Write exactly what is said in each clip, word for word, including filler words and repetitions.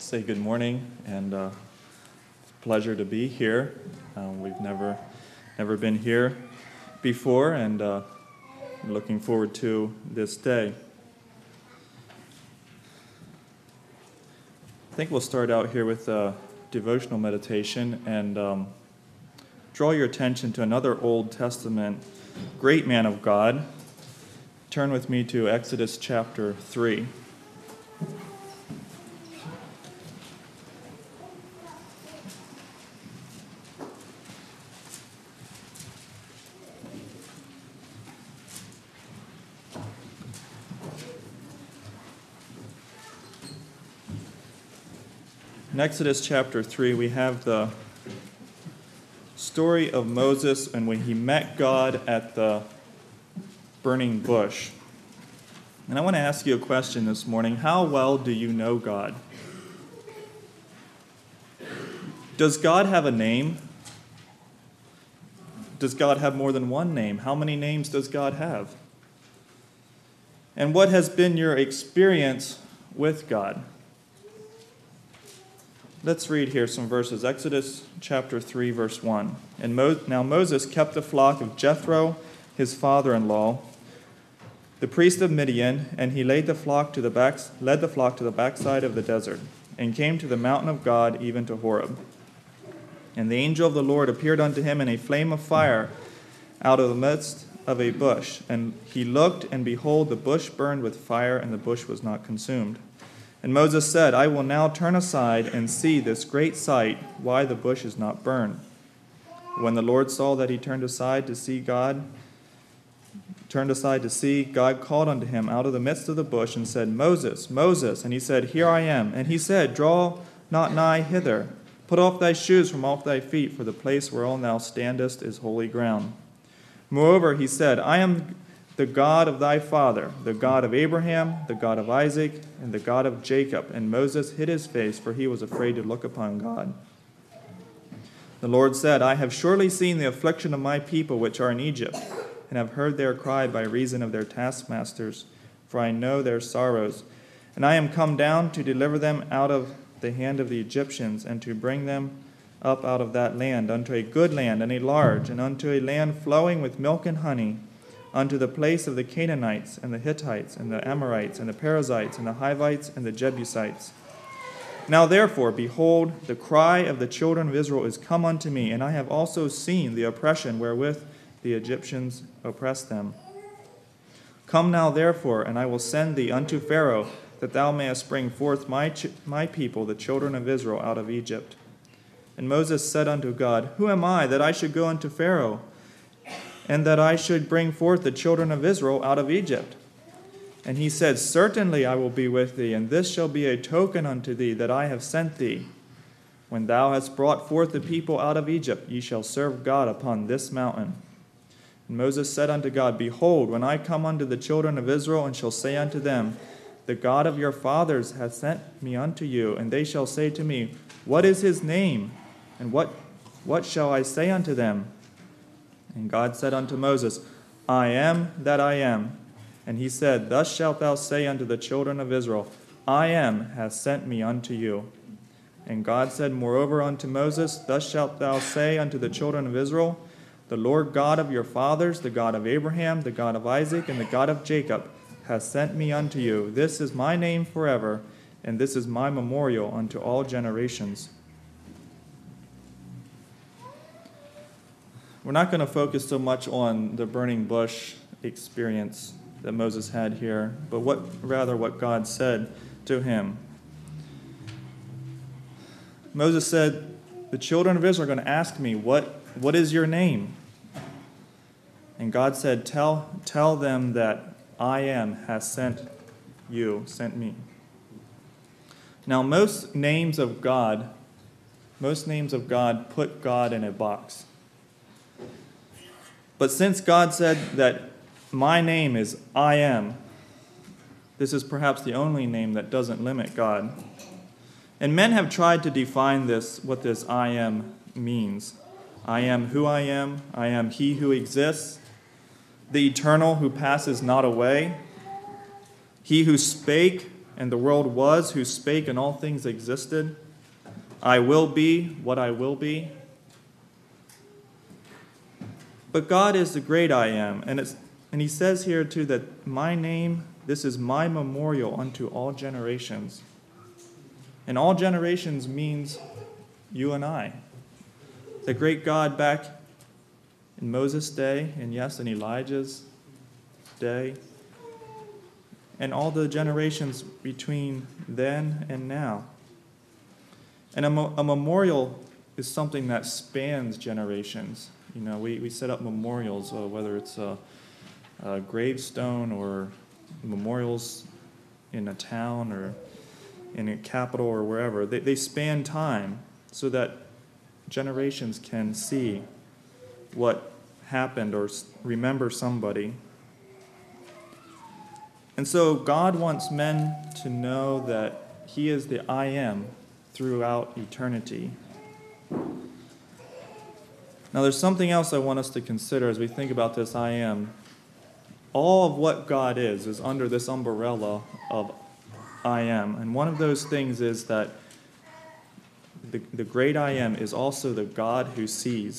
say good morning, and uh, it's a pleasure to be here. Uh, we've never, never been here before, and uh, I'm looking forward to this day. I think we'll start out here with a devotional meditation and um, draw your attention to another Old Testament great man of God. Turn with me to Exodus chapter three. In Exodus chapter three, we have the story of Moses and when he met God at the burning bush. And I want to ask you a question this morning. How well do you know God? Does God have a name? Does God have more than one name? How many names does God have? And what has been your experience with God? Let's read here some verses. Exodus chapter three, verse one. And Mo- now Moses kept the flock of Jethro, his father-in-law, the priest of Midian, and he laid the flock to the back, led the flock to the backside of the desert, and came to the mountain of God, even to Horeb. And the angel of the Lord appeared unto him in a flame of fire out of the midst of a bush. And he looked, and behold, the bush burned with fire, and the bush was not consumed. And Moses said, I will now turn aside and see this great sight, why the bush is not burned. When the Lord saw that he turned aside to see God, turned aside to see, God called unto him out of the midst of the bush and said, Moses, Moses. And he said, Here I am. And he said, Draw not nigh hither. Put off thy shoes from off thy feet, for the place whereon thou standest is holy ground. Moreover, he said, I am the God of thy father, the God of Abraham, the God of Isaac, and the God of Jacob. And Moses hid his face, for he was afraid to look upon God. The Lord said, I have surely seen the affliction of my people which are in Egypt, and have heard their cry by reason of their taskmasters, for I know their sorrows. And I am come down to deliver them out of the hand of the Egyptians, and to bring them up out of that land unto a good land, and a large, and unto a land flowing with milk and honey, unto the place of the Canaanites, and the Hittites, and the Amorites, and the Perizzites, and the Hivites, and the Jebusites. Now therefore, behold, the cry of the children of Israel is come unto me, and I have also seen the oppression wherewith the Egyptians oppress them. Come now therefore, and I will send thee unto Pharaoh, that thou mayest bring forth my, ch- my people, the children of Israel, out of Egypt. And Moses said unto God, Who am I, that I should go unto Pharaoh, and that I should bring forth the children of Israel out of Egypt? And he said, Certainly I will be with thee, and this shall be a token unto thee that I have sent thee. When thou hast brought forth the people out of Egypt, ye shall serve God upon this mountain. And Moses said unto God, Behold, when I come unto the children of Israel, and shall say unto them, The God of your fathers hath sent me unto you, and they shall say to me, What is his name? And what, what shall I say unto them? And God said unto Moses, I am that I am. And he said, Thus shalt thou say unto the children of Israel, I am hath sent me unto you. And God said moreover unto Moses, Thus shalt thou say unto the children of Israel, The Lord God of your fathers, the God of Abraham, the God of Isaac, and the God of Jacob, hath sent me unto you. This is my name forever, and this is my memorial unto all generations. We're not going to focus so much on the burning bush experience that Moses had here, but what rather what God said to him. Moses said, The children of Israel are going to ask me, What, what is your name? And God said, Tell, tell them that I am has sent you, sent me. Now, most names of God, most names of God put God in a box. But since God said that my name is I am, this is perhaps the only name that doesn't limit God. And men have tried to define this, what this I am means. I am who I am. I am he who exists. The eternal who passes not away. He who spake and the world was, who spake and all things existed. I will be what I will be. But God is the great I am, and it's and he says here too that my name, this is my memorial unto all generations. And all generations means you and I. The great God back in Moses' day, and yes, in Elijah's day, and all the generations between then and now. And a, mo- a memorial is something that spans generations. You know, we, we set up memorials, uh, whether it's a, a gravestone or memorials in a town or in a capital or wherever. They, they span time so that generations can see what happened or remember somebody. And so God wants men to know that he is the I am throughout eternity. Now there's something else I want us to consider as we think about this I am. All of what God is is under this umbrella of I am. And one of those things is that the, the great I am is also the God who sees.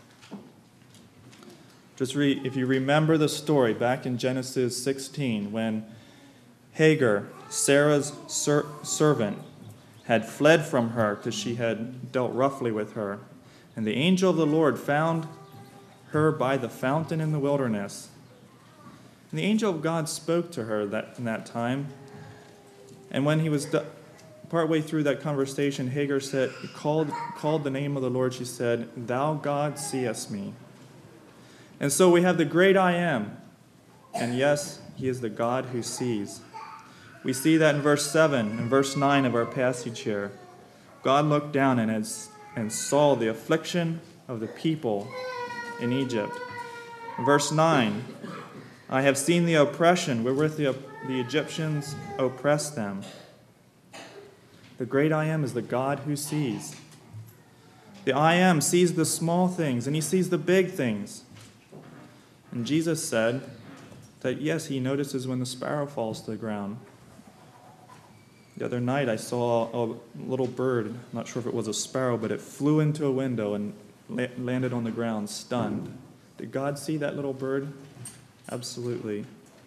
Just re, if you remember the story back in Genesis sixteen, when Hagar, Sarah's ser, servant, had fled from her because she had dealt roughly with her, and the angel of the Lord found her by the fountain in the wilderness. And the angel of God spoke to her that in that time, and when he was do, partway through that conversation, Hagar said, called called the name of the Lord. She said, "Thou God seest me." And so we have the great I am. And yes, he is the God who sees. We see that in verse seven and verse nine of our passage here. God looked down and, has, and saw the affliction of the people in Egypt. In verse nine, I have seen the oppression wherewith the, the Egyptians oppressed them. The great I am is the God who sees. The I am sees the small things and he sees the big things. And Jesus said that, yes, he notices when the sparrow falls to the ground. The other night I saw a little bird, I'm not sure if it was a sparrow, but it flew into a window and la- landed on the ground, stunned. Did God see that little bird? Absolutely.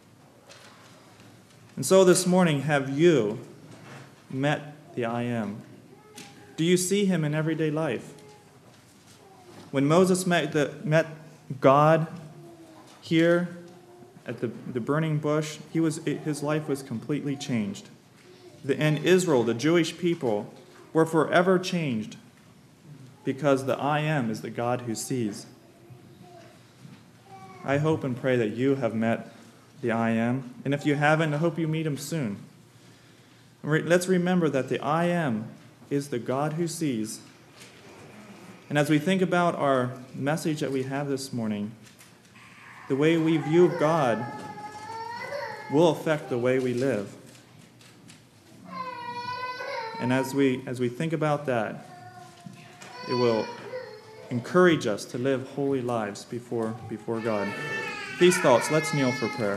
And so this morning, have you met the I am? Do you see him in everyday life? When Moses met, the, met God here at the, the burning bush, he was, his life was completely changed. The, and Israel, the Jewish people, were forever changed because the I am is the God who sees. I hope and pray that you have met the I am. And if you haven't, I hope you meet him soon. Let's remember that the I am is the God who sees. And as we think about our message that we have this morning, the way we view God will affect the way we live. And as we as we think about that, it will encourage us to live holy lives before, before God. These thoughts, let's kneel for prayer.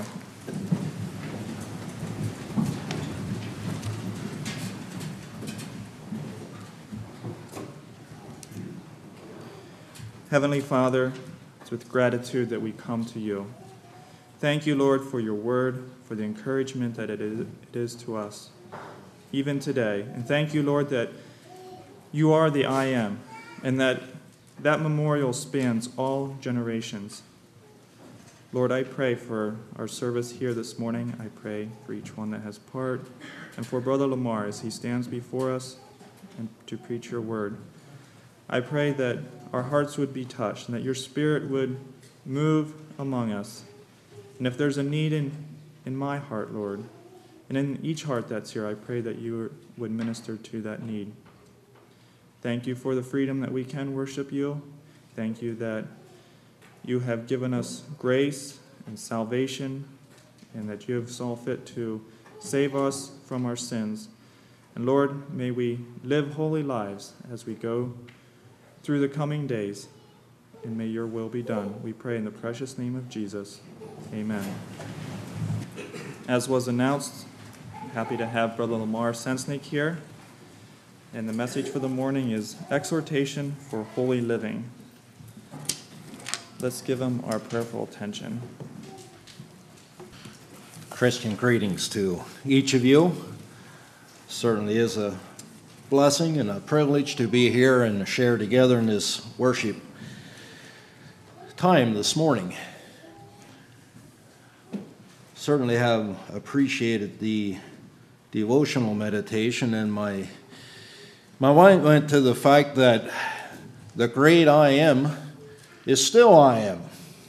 Heavenly Father, it's with gratitude that we come to you. Thank you, Lord, for your word, for the encouragement that it is, it is to us, even today. And thank you, Lord, that you are the I am, and that that memorial spans all generations. Lord, I pray for our service here this morning. I pray for each one that has part, and for Brother Lamar as he stands before us and to preach your word. I pray that our hearts would be touched and that your Spirit would move among us. And if there's a need in, in my heart, Lord, and in each heart that's here, I pray that you would minister to that need. Thank you for the freedom that we can worship you. Thank you that you have given us grace and salvation, and that you have saw fit to save us from our sins. And Lord, may we live holy lives as we go through the coming days, and may your will be done. We pray in the precious name of Jesus. Amen. As was announced, happy to have Brother Lamar Sensnick here. And the message for the morning is Exhortation for Holy Living. Let's give him our prayerful attention. Christian greetings to each of you. Certainly is a blessing and a privilege to be here and share together in this worship time this morning. Certainly have appreciated the devotional meditation, and my my mind went to the fact that the great I Am is still I Am.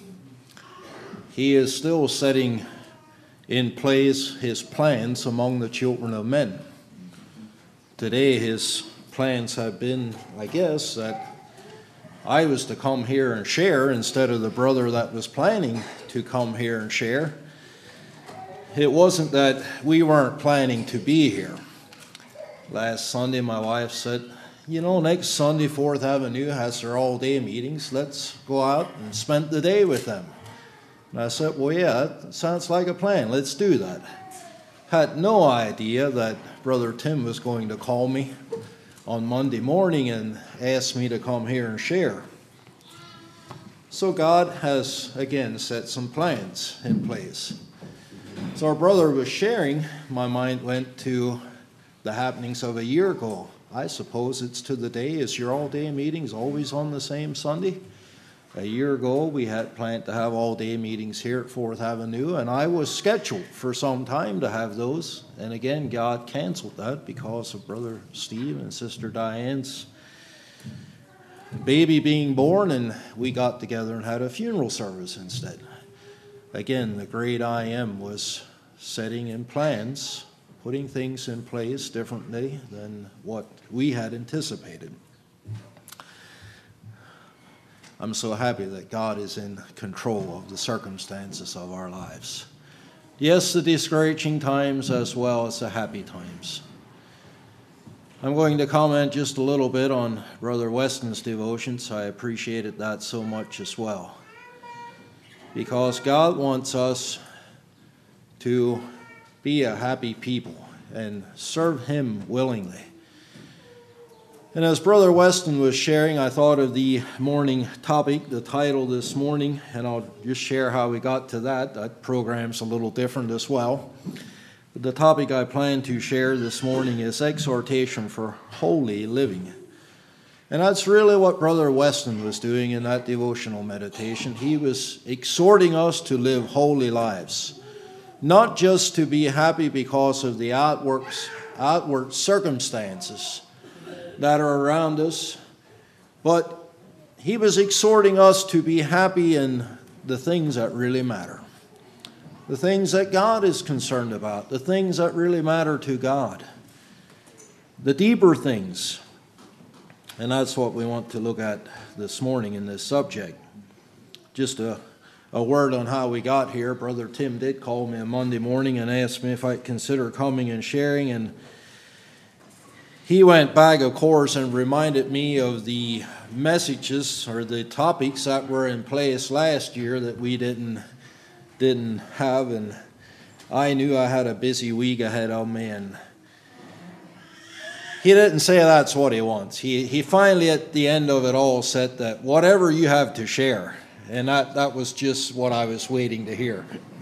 He is still setting in place his plans among the children of men. Today his plans have been, I guess, that I was to come here and share instead of the brother that was planning to come here and share. It wasn't that we weren't planning to be here. Last Sunday my wife said, you know, next Sunday Fourth Avenue has their all-day meetings. Let's go out and spend the day with them. And I said, well, yeah, that sounds like a plan. Let's do that. Had no idea that Brother Tim was going to call me on Monday morning and ask me to come here and share. So God has, again, set some plans in place. So our brother was sharing, my mind went to the happenings of a year ago. I suppose it's to the day. Is your all-day meetings always on the same Sunday? A year ago, we had planned to have all-day meetings here at Fourth Avenue, and I was scheduled for some time to have those. And again, God canceled that because of Brother Steve and Sister Diane's baby being born, and we got together and had a funeral service instead. Again, the great I Am was setting in plans, putting things in place differently than what we had anticipated. I'm so happy that God is in control of the circumstances of our lives. Yes, the discouraging times as well as the happy times. I'm going to comment just a little bit on Brother Weston's devotions. I appreciated that so much as well. Because God wants us to be a happy people and serve Him willingly. And as Brother Weston was sharing, I thought of the morning topic, the title this morning, and I'll just share how we got to that. That program's a little different as well. But the topic I plan to share this morning is Exhortation for Holy Living. And that's really what Brother Weston was doing in that devotional meditation. He was exhorting us to live holy lives, not just to be happy because of the outward, outward circumstances that are around us, but he was exhorting us to be happy in the things that really matter, the things that God is concerned about, the things that really matter to God, the deeper things. And that's what we want to look at this morning in this subject. Just a, a word on how we got here. Brother Tim did call me on Monday morning and asked me if I'd consider coming and sharing, and he went back, of course, and reminded me of the messages or the topics that were in place last year that we didn't didn't have, and I knew I had a busy week ahead of me, and he didn't say that's what he wants. He he finally, at the end of it all, said that whatever you have to share, and that, that was just what I was waiting to hear.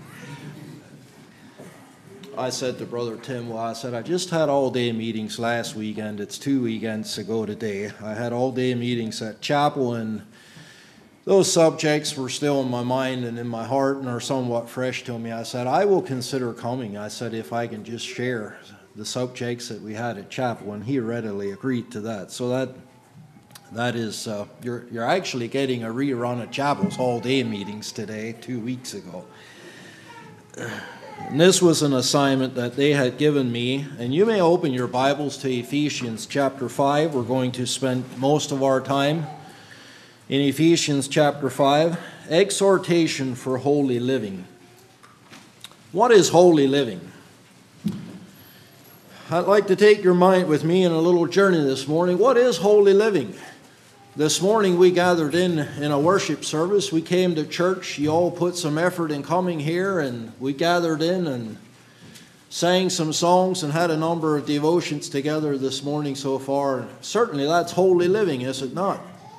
I said to Brother Tim, well, I said, I just had all-day meetings last weekend. It's two weekends ago today. I had all-day meetings at chapel, and those subjects were still in my mind and in my heart and are somewhat fresh to me. I said, I will consider coming. I said, if I can just share the subjects that we had at chapel, and he readily agreed to that. So that that is, uh, you're, you're actually getting a rerun of chapel's all-day meetings today, two weeks ago. And this was an assignment that they had given me, and you may open your Bibles to Ephesians chapter five. We're going to spend most of our time in Ephesians chapter five, Exhortation for Holy Living. What is holy living? I'd like to take your mind with me in a little journey this morning. What is holy living? This morning we gathered in in a worship service. We came to church. You all put some effort in coming here, and we gathered in and sang some songs and had a number of devotions together this morning so far. Certainly that's holy living, is it not?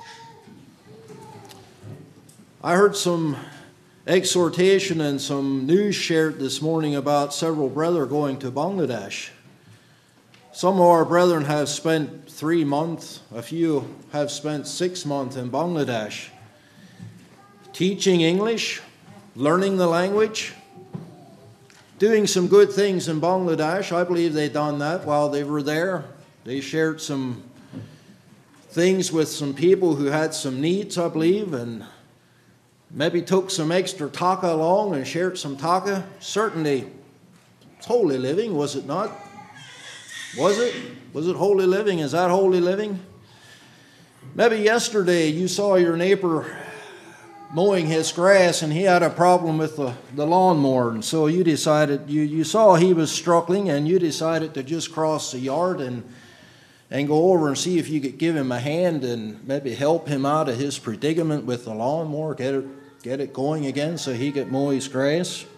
I heard some exhortation and some news shared this morning about several brethren going to Bangladesh. Some of our brethren have spent three months, a few have spent six months in Bangladesh, teaching English, learning the language, doing some good things in Bangladesh. I believe they done that while they were there. They shared some things with some people who had some needs, I believe, and maybe took some extra taka along and shared some taka. Certainly, it's holy living, was it not? Was it? Was it holy living? Is that holy living? Maybe yesterday you saw your neighbor mowing his grass and he had a problem with the, the lawnmower, and so you decided, you, you saw he was struggling and you decided to just cross the yard and and go over and see if you could give him a hand and maybe help him out of his predicament with the lawnmower, get it, get it going again so he could mow his grass.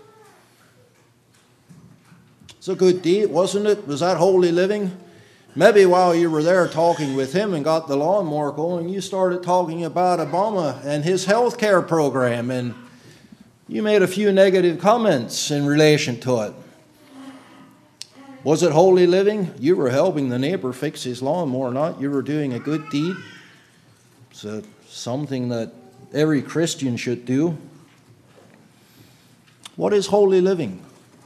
It's a good deed, wasn't it? Was that holy living? Maybe while you were there talking with him and got the lawnmower going, you started talking about Obama and his health care program, and you made a few negative comments in relation to it. Was it holy living? You were helping the neighbor fix his lawnmower, not you were doing a good deed. It's a, something that every Christian should do. What is holy living?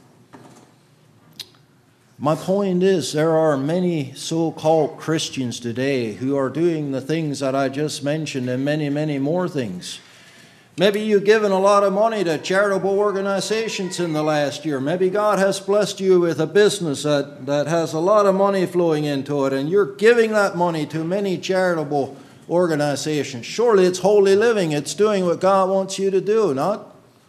My point is, there are many so-called Christians today who are doing the things that I just mentioned and many, many more things. Maybe you've given a lot of money to charitable organizations in the last year. Maybe God has blessed you with a business that, that has a lot of money flowing into it, and you're giving that money to many charitable organizations. Surely it's holy living. It's doing what God wants you to do, not?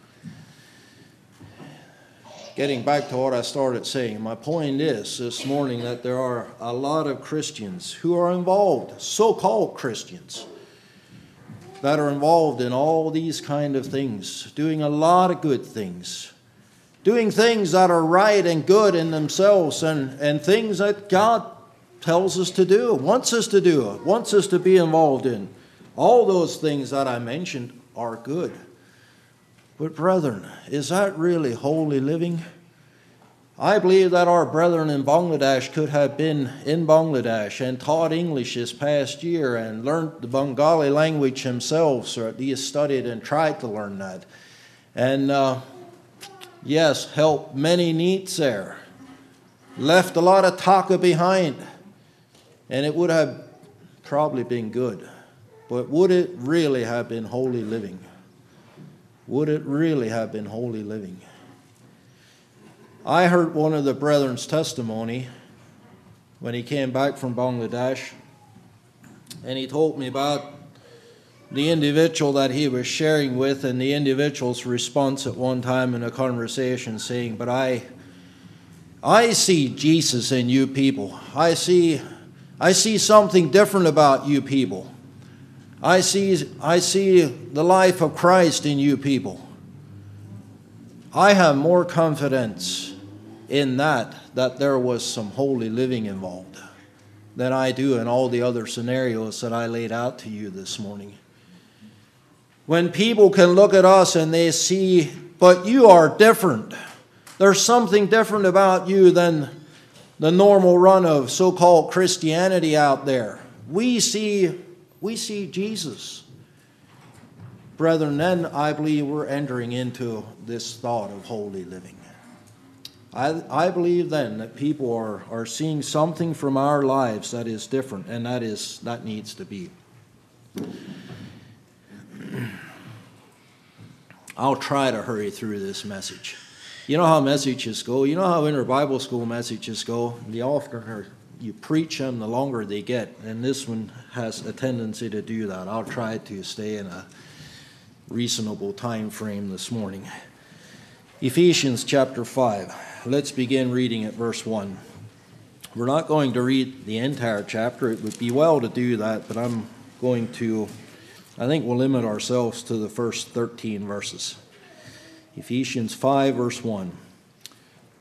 Getting back to what I started saying, my point is this morning that there are a lot of Christians who are involved, so-called Christians, that are involved in all these kind of things, doing a lot of good things, doing things that are right and good in themselves, and, and things that God tells us to do, wants us to do, wants us to be involved in. All those things that I mentioned are good. But brethren, is that really holy living? I believe that our brethren in Bangladesh could have been in Bangladesh and taught English this past year and learned the Bengali language themselves, or at least studied and tried to learn that. And uh, yes, helped many needs there. Left a lot of taka behind. And it would have probably been good. But would it really have been holy living? Would it really have been holy living? I heard one of the brethren's testimony when he came back from Bangladesh, and he told me about the individual that he was sharing with, and the individual's response at one time in a conversation saying, but I, I see Jesus in you people. I see, I see something different about you people. I see, I see the life of Christ in you people. I have more confidence in that, that there was some holy living involved, than I do in all the other scenarios that I laid out to you this morning. When people can look at us and they see, but you are different. There's something different about you than the normal run of so-called Christianity out there. We see We see Jesus. Brethren, then I believe we're entering into this thought of holy living. I, I believe then that people are, are seeing something from our lives that is different, and that is that needs to be. I'll try to hurry through this message. You know how messages go. You know how inner Bible school messages go. The oftener you preach them, the longer they get. And this one has a tendency to do that. I'll try to stay in a reasonable time frame this morning. Ephesians chapter five. Let's begin reading at verse one. We're not going to read the entire chapter. It would be well to do that, but I'm going to, I think we'll limit ourselves to the first thirteen verses. Ephesians five, verse one.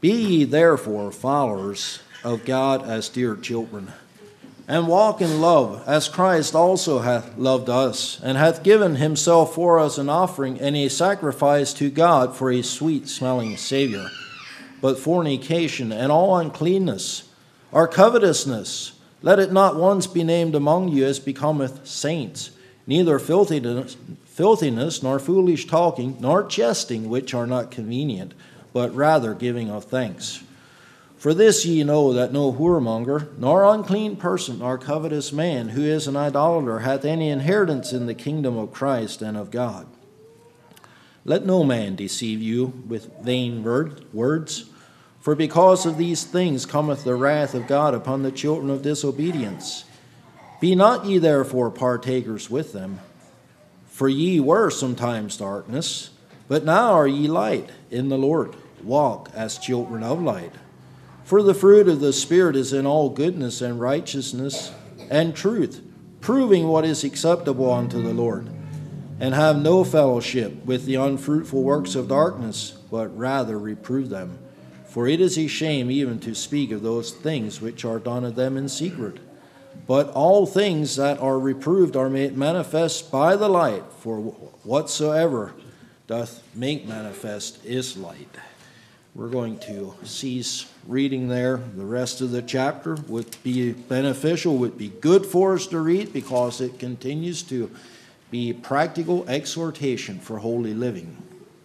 Be ye therefore followers of God as dear children, and walk in love, as Christ also hath loved us, and hath given himself for us an offering and a sacrifice to God for a sweet-smelling Savior. But fornication and all uncleanness, or covetousness, let it not once be named among you as becometh saints, neither filthiness, filthiness, nor foolish talking, nor jesting, which are not convenient, but rather giving of thanks. For this ye know, that no whoremonger, nor unclean person, nor covetous man, who is an idolater, hath any inheritance in the kingdom of Christ and of God. Let no man deceive you with vain word, words, for because of these things cometh the wrath of God upon the children of disobedience. Be not ye therefore partakers with them, for ye were sometimes darkness, but now are ye light in the Lord. Walk as children of light. For the fruit of the Spirit is in all goodness and righteousness and truth, proving what is acceptable unto the Lord. And have no fellowship with the unfruitful works of darkness, but rather reprove them. For it is a shame even to speak of those things which are done of them in secret. But all things that are reproved are made manifest by the light, for whatsoever doth make manifest is light. We're going to cease reading there. The rest of the chapter would be beneficial, would be good for us to read, because it continues to be practical exhortation for holy living.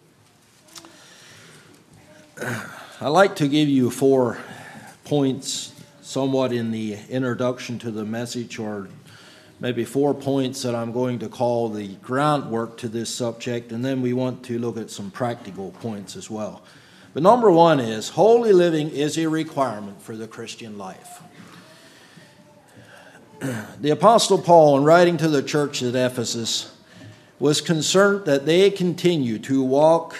I'd like to give you four points somewhat in the introduction to the message, or maybe four points that I'm going to call the groundwork to this subject, and then we want to look at some practical points as well. But number one is, holy living is a requirement for the Christian life. The Apostle Paul, in writing to the church at Ephesus, was concerned that they continue to walk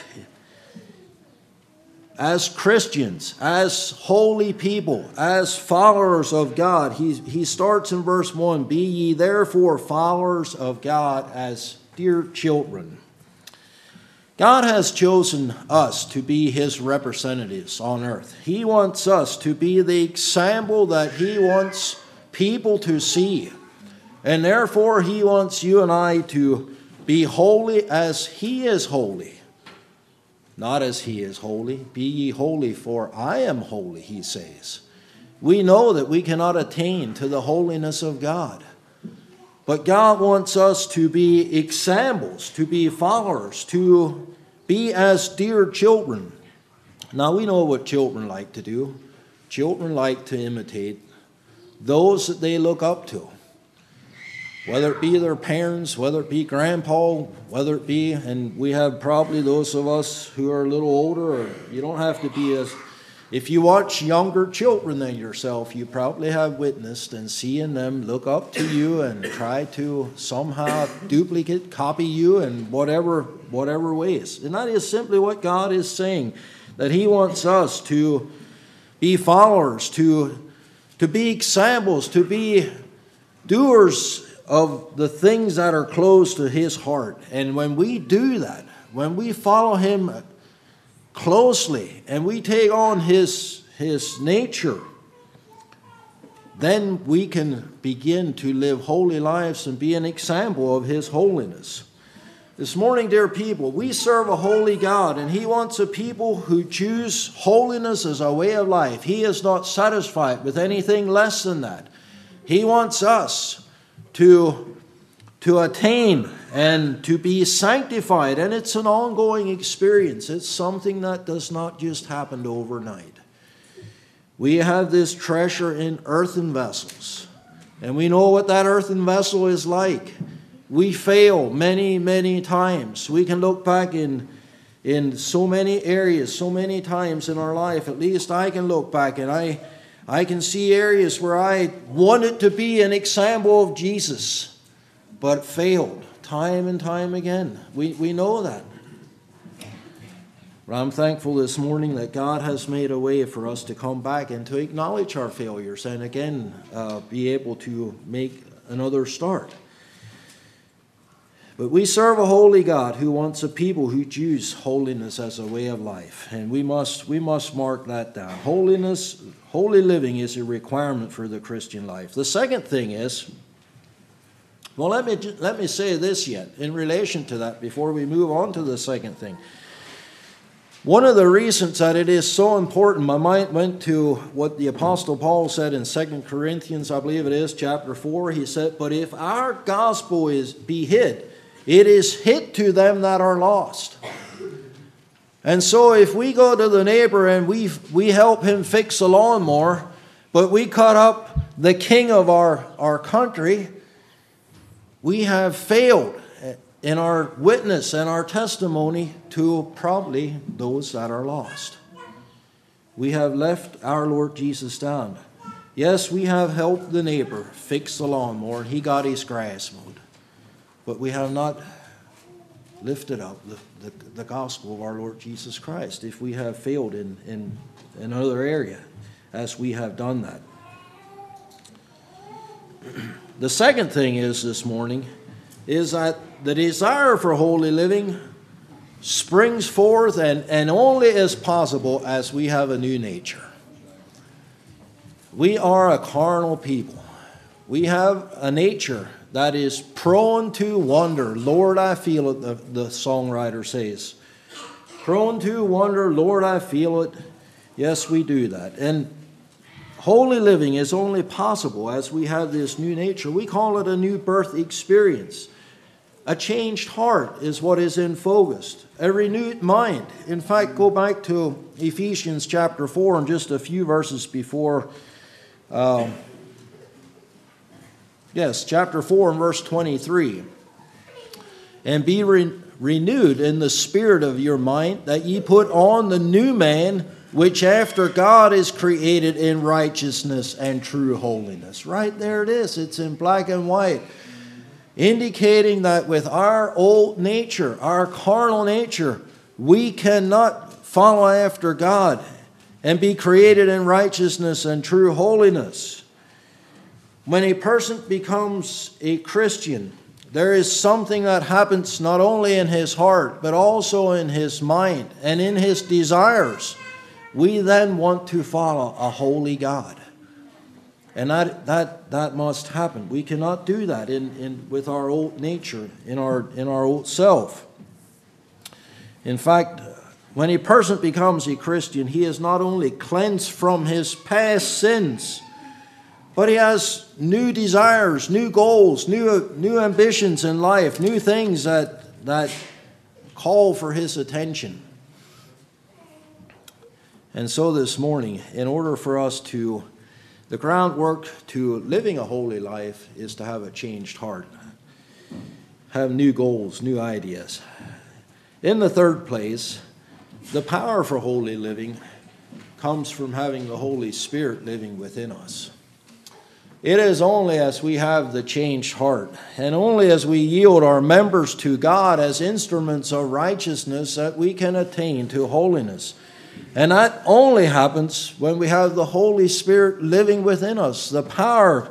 as Christians, as holy people, as followers of God. He, he starts in verse one, be ye therefore followers of God as dear children. God has chosen us to be his representatives on earth. He wants us to be the example that he wants people to see. And therefore he wants you and I to be holy as he is holy. Not as he is holy. Be ye holy, for I am holy, he says. We know that we cannot attain to the holiness of God. But God wants us to be examples, to be followers, to be as dear children. Now we know what children like to do. Children like to imitate those that they look up to. Whether it be their parents, whether it be grandpa, whether it be, and we have probably those of us who are a little older, or you don't have to be as, if you watch younger children than yourself, you probably have witnessed and seen them look up to you and try to somehow duplicate, copy you in whatever, whatever ways. And that is simply what God is saying, that he wants us to be followers, to, to be examples, to be doers of the things that are close to his heart. And when we do that, when we follow him closely and we take on his, his nature, then we can begin to live holy lives and be an example of his holiness. This morning, dear people, we serve a holy God, and he wants a people who choose holiness as a way of life. He is not satisfied with anything less than that. He wants us to, to attain and to be sanctified. And it's an ongoing experience. It's something that does not just happen overnight. We have this treasure in earthen vessels. And we know what that earthen vessel is like. We fail many, many times. We can look back in, in so many areas, so many times in our life. At least I can look back and I I can see areas where I wanted to be an example of Jesus, but failed time and time again. We, we know that. But I'm thankful this morning that God has made a way for us to come back and to acknowledge our failures and again uh, be able to make another start. But we serve a holy God who wants a people who choose holiness as a way of life. And we must, we must mark that down. Holiness, holy living is a requirement for the Christian life. The second thing is, well, let me, let me say this yet in relation to that before we move on to the second thing. One of the reasons that it is so important, my mind went to what the Apostle Paul said in Second Corinthians, I believe it is, chapter four. He said, but if our gospel is be hid, it is hid to them that are lost. And so if we go to the neighbor and we we help him fix a lawnmower, but we cut up the king of our, our country, we have failed in our witness and our testimony to probably those that are lost. We have left our Lord Jesus down. Yes, we have helped the neighbor fix the lawnmower, and he got his grass mowed. But we have not lifted up the, the, the gospel of our Lord Jesus Christ if we have failed in, in, in another area, as we have done that. The second thing is this morning is that the desire for holy living springs forth and, and only is possible as we have a new nature. We are a carnal people. We have a nature that is prone to wonder. Lord, I feel it, the, the songwriter says. Prone to wonder, Lord, I feel it. Yes, we do that. And holy living is only possible as we have this new nature. We call it a new birth experience. A changed heart is what is in focus. A renewed mind. In fact, go back to Ephesians chapter four and just a few verses before. Uh, yes, chapter four and verse twenty-three. And be re- renewed in the spirit of your mind, that ye put on the new man, which after God is created in righteousness and true holiness. Right there it is. It's in black and white. Indicating that with our old nature, our carnal nature, we cannot follow after God and be created in righteousness and true holiness. When a person becomes a Christian, there is something that happens not only in his heart, but also in his mind and in his desires. We then want to follow a holy God. And that, that, that must happen. We cannot do that in, in, with our old nature, in our, in our old self. In fact, when a person becomes a Christian, he is not only cleansed from his past sins, but he has new desires, new goals, new, new ambitions in life, new things that, that call for his attention. And so this morning, in order for us to The groundwork to living a holy life is to have a changed heart, have new goals, new ideas. In the third place, the power for holy living comes from having the Holy Spirit living within us. It is only as we have the changed heart and only as we yield our members to God as instruments of righteousness that we can attain to holiness. And that only happens when we have the Holy Spirit living within us. The power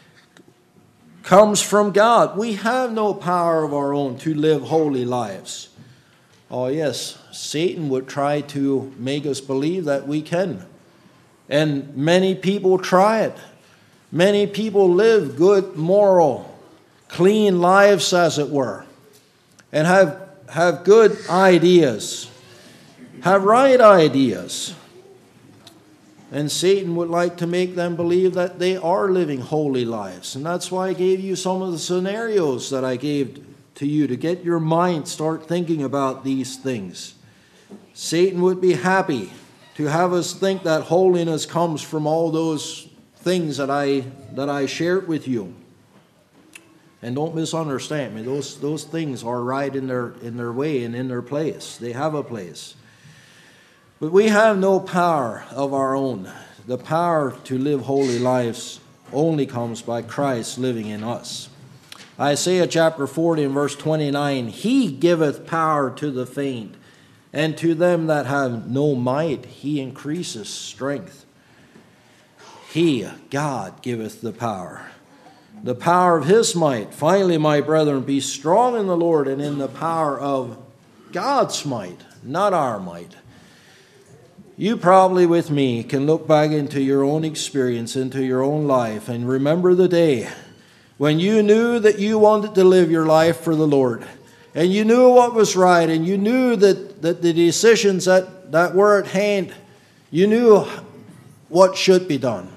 comes from God. We have no power of our own to live holy lives. Oh yes, Satan would try to make us believe that we can. And many people try it. Many people live good, moral, clean lives, as it were, and have, have good ideas. Have right ideas. And Satan would like to make them believe that they are living holy lives. And that's why I gave you some of the scenarios that I gave to you to get your mind start thinking about these things. Satan would be happy to have us think that holiness comes from all those things that I that I shared with you. And don't misunderstand me. Those those things are right in their in their way and in their place. They have a place. But we have no power of our own. The power to live holy lives only comes by Christ living in us. Isaiah chapter forty and verse twenty-nine, He giveth power to the faint, and to them that have no might He increaseth strength. He, God, giveth the power. the power of his might. Finally, my brethren, be strong in the Lord and in the power of God's might, not our might. You probably with me can look back into your own experience, into your own life, and remember the day when you knew that you wanted to live your life for the Lord, and you knew what was right, and you knew that, that the decisions that, that were at hand, you knew what should be done.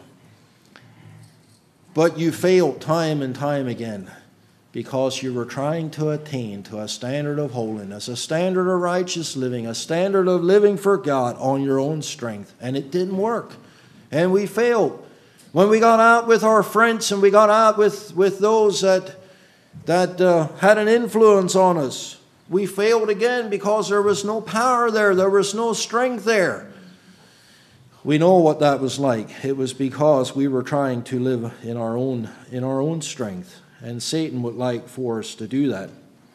But you failed time and time again because you were trying to attain to a standard of holiness, a standard of righteous living, a standard of living for God on your own strength. And it didn't work. And we failed. When we got out with our friends and we got out with, with those that, that uh, had an influence on us, we failed again because there was no power there. There was no strength there. We know what that was like. It was because we were trying to live in our own in our own strength, and Satan would like for us to do that.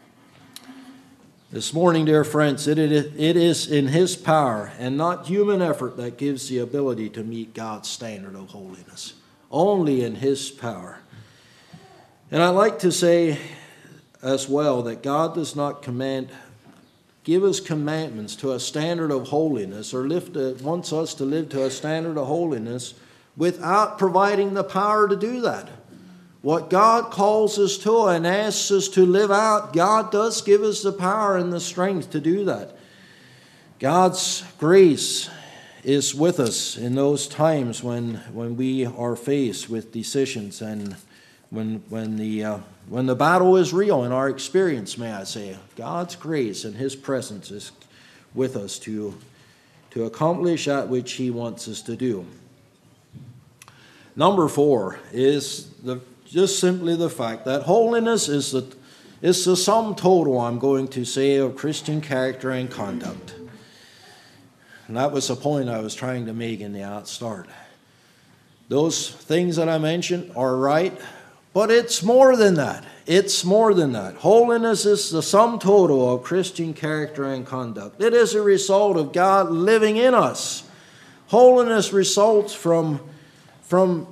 This morning, dear friends, it, it, it is in his power and not human effort that gives the ability to meet God's standard of holiness. Only in his power. And I like to say as well that God does not command give us commandments to a standard of holiness, or lift a, wants us to live to a standard of holiness without providing the power to do that. What God calls us to and asks us to live out, God does give us the power and the strength to do that. God's grace is with us in those times when, when we are faced with decisions and when, when the uh, When the battle is real in our experience, may I say, God's grace and his presence is with us to, to accomplish that which he wants us to do. Number four is the, just simply the fact that holiness is the, is the sum total, I'm going to say, of Christian character and conduct. And that was the point I was trying to make in the outstart. Those things that I mentioned are right. But it's more than that. It's more than that. Holiness is the sum total of Christian character and conduct. It is a result of God living in us. Holiness results from, from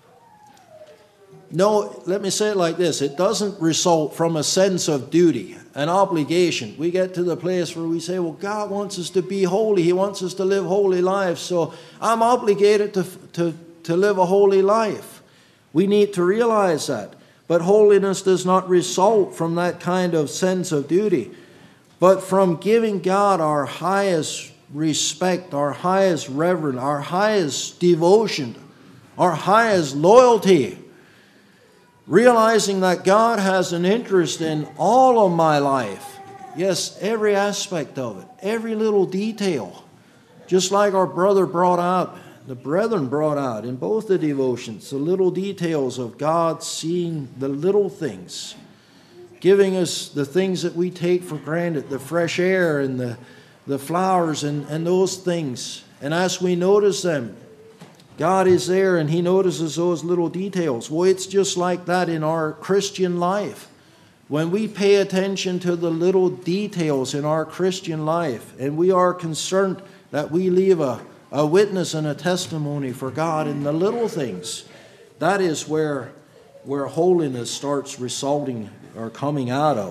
no, let me say it like this. It doesn't result from a sense of duty, an obligation. We get to the place where we say, well, God wants us to be holy. He wants us to live holy lives. So I'm obligated to, to, to live a holy life. We need to realize that. But holiness does not result from that kind of sense of duty, but from giving God our highest respect, our highest reverence, our highest devotion, our highest loyalty. Realizing that God has an interest in all of my life. Yes, every aspect of it, every little detail. Just like our brother brought out The brethren brought out in both the devotions the little details of God seeing the little things, giving us the things that we take for granted, the fresh air and the, the flowers and, and those things. And as we notice them, God is there and he notices those little details. Well, it's just like that in our Christian life. When we pay attention to the little details in our Christian life and we are concerned that we leave a A witness and a testimony for God in the little things, that is where, where holiness starts resulting or coming out of.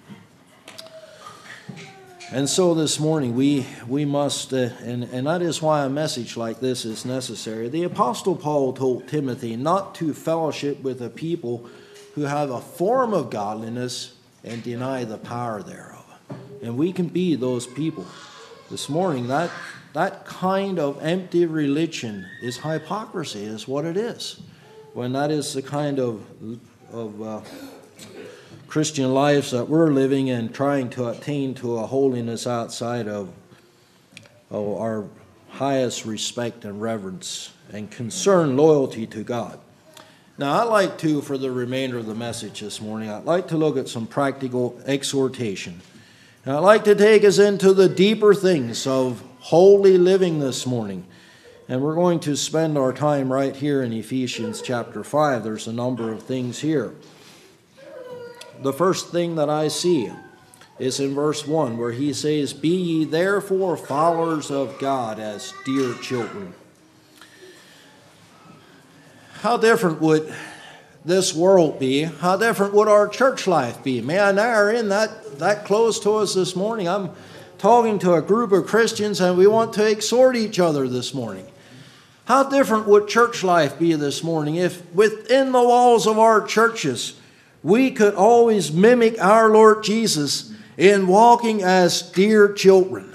And so this morning we, we must, uh, and, and that is why a message like this is necessary. The Apostle Paul told Timothy not to fellowship with a people who have a form of godliness and deny the power thereof. And we can be those people. This morning, that That kind of empty religion is hypocrisy, is what it is. When that is the kind of, of uh, Christian lives that we're living and trying to attain to a holiness outside of, of our highest respect and reverence and concern, loyalty to God. Now, I'd like to, for the remainder of the message this morning, I'd like to look at some practical exhortation. And I'd like to take us into the deeper things of holy living this morning. And we're going to spend our time right here in Ephesians chapter five. There's a number of things here. The first thing that I see is in verse one, where he says, "Be ye therefore followers of God as dear children." How different would this world be, how different would our church life be? Man, they are in that, that close to us this morning. I'm talking to a group of Christians, and we want to exhort each other this morning. How different would church life be this morning if within the walls of our churches we could always mimic our Lord Jesus in walking as dear children?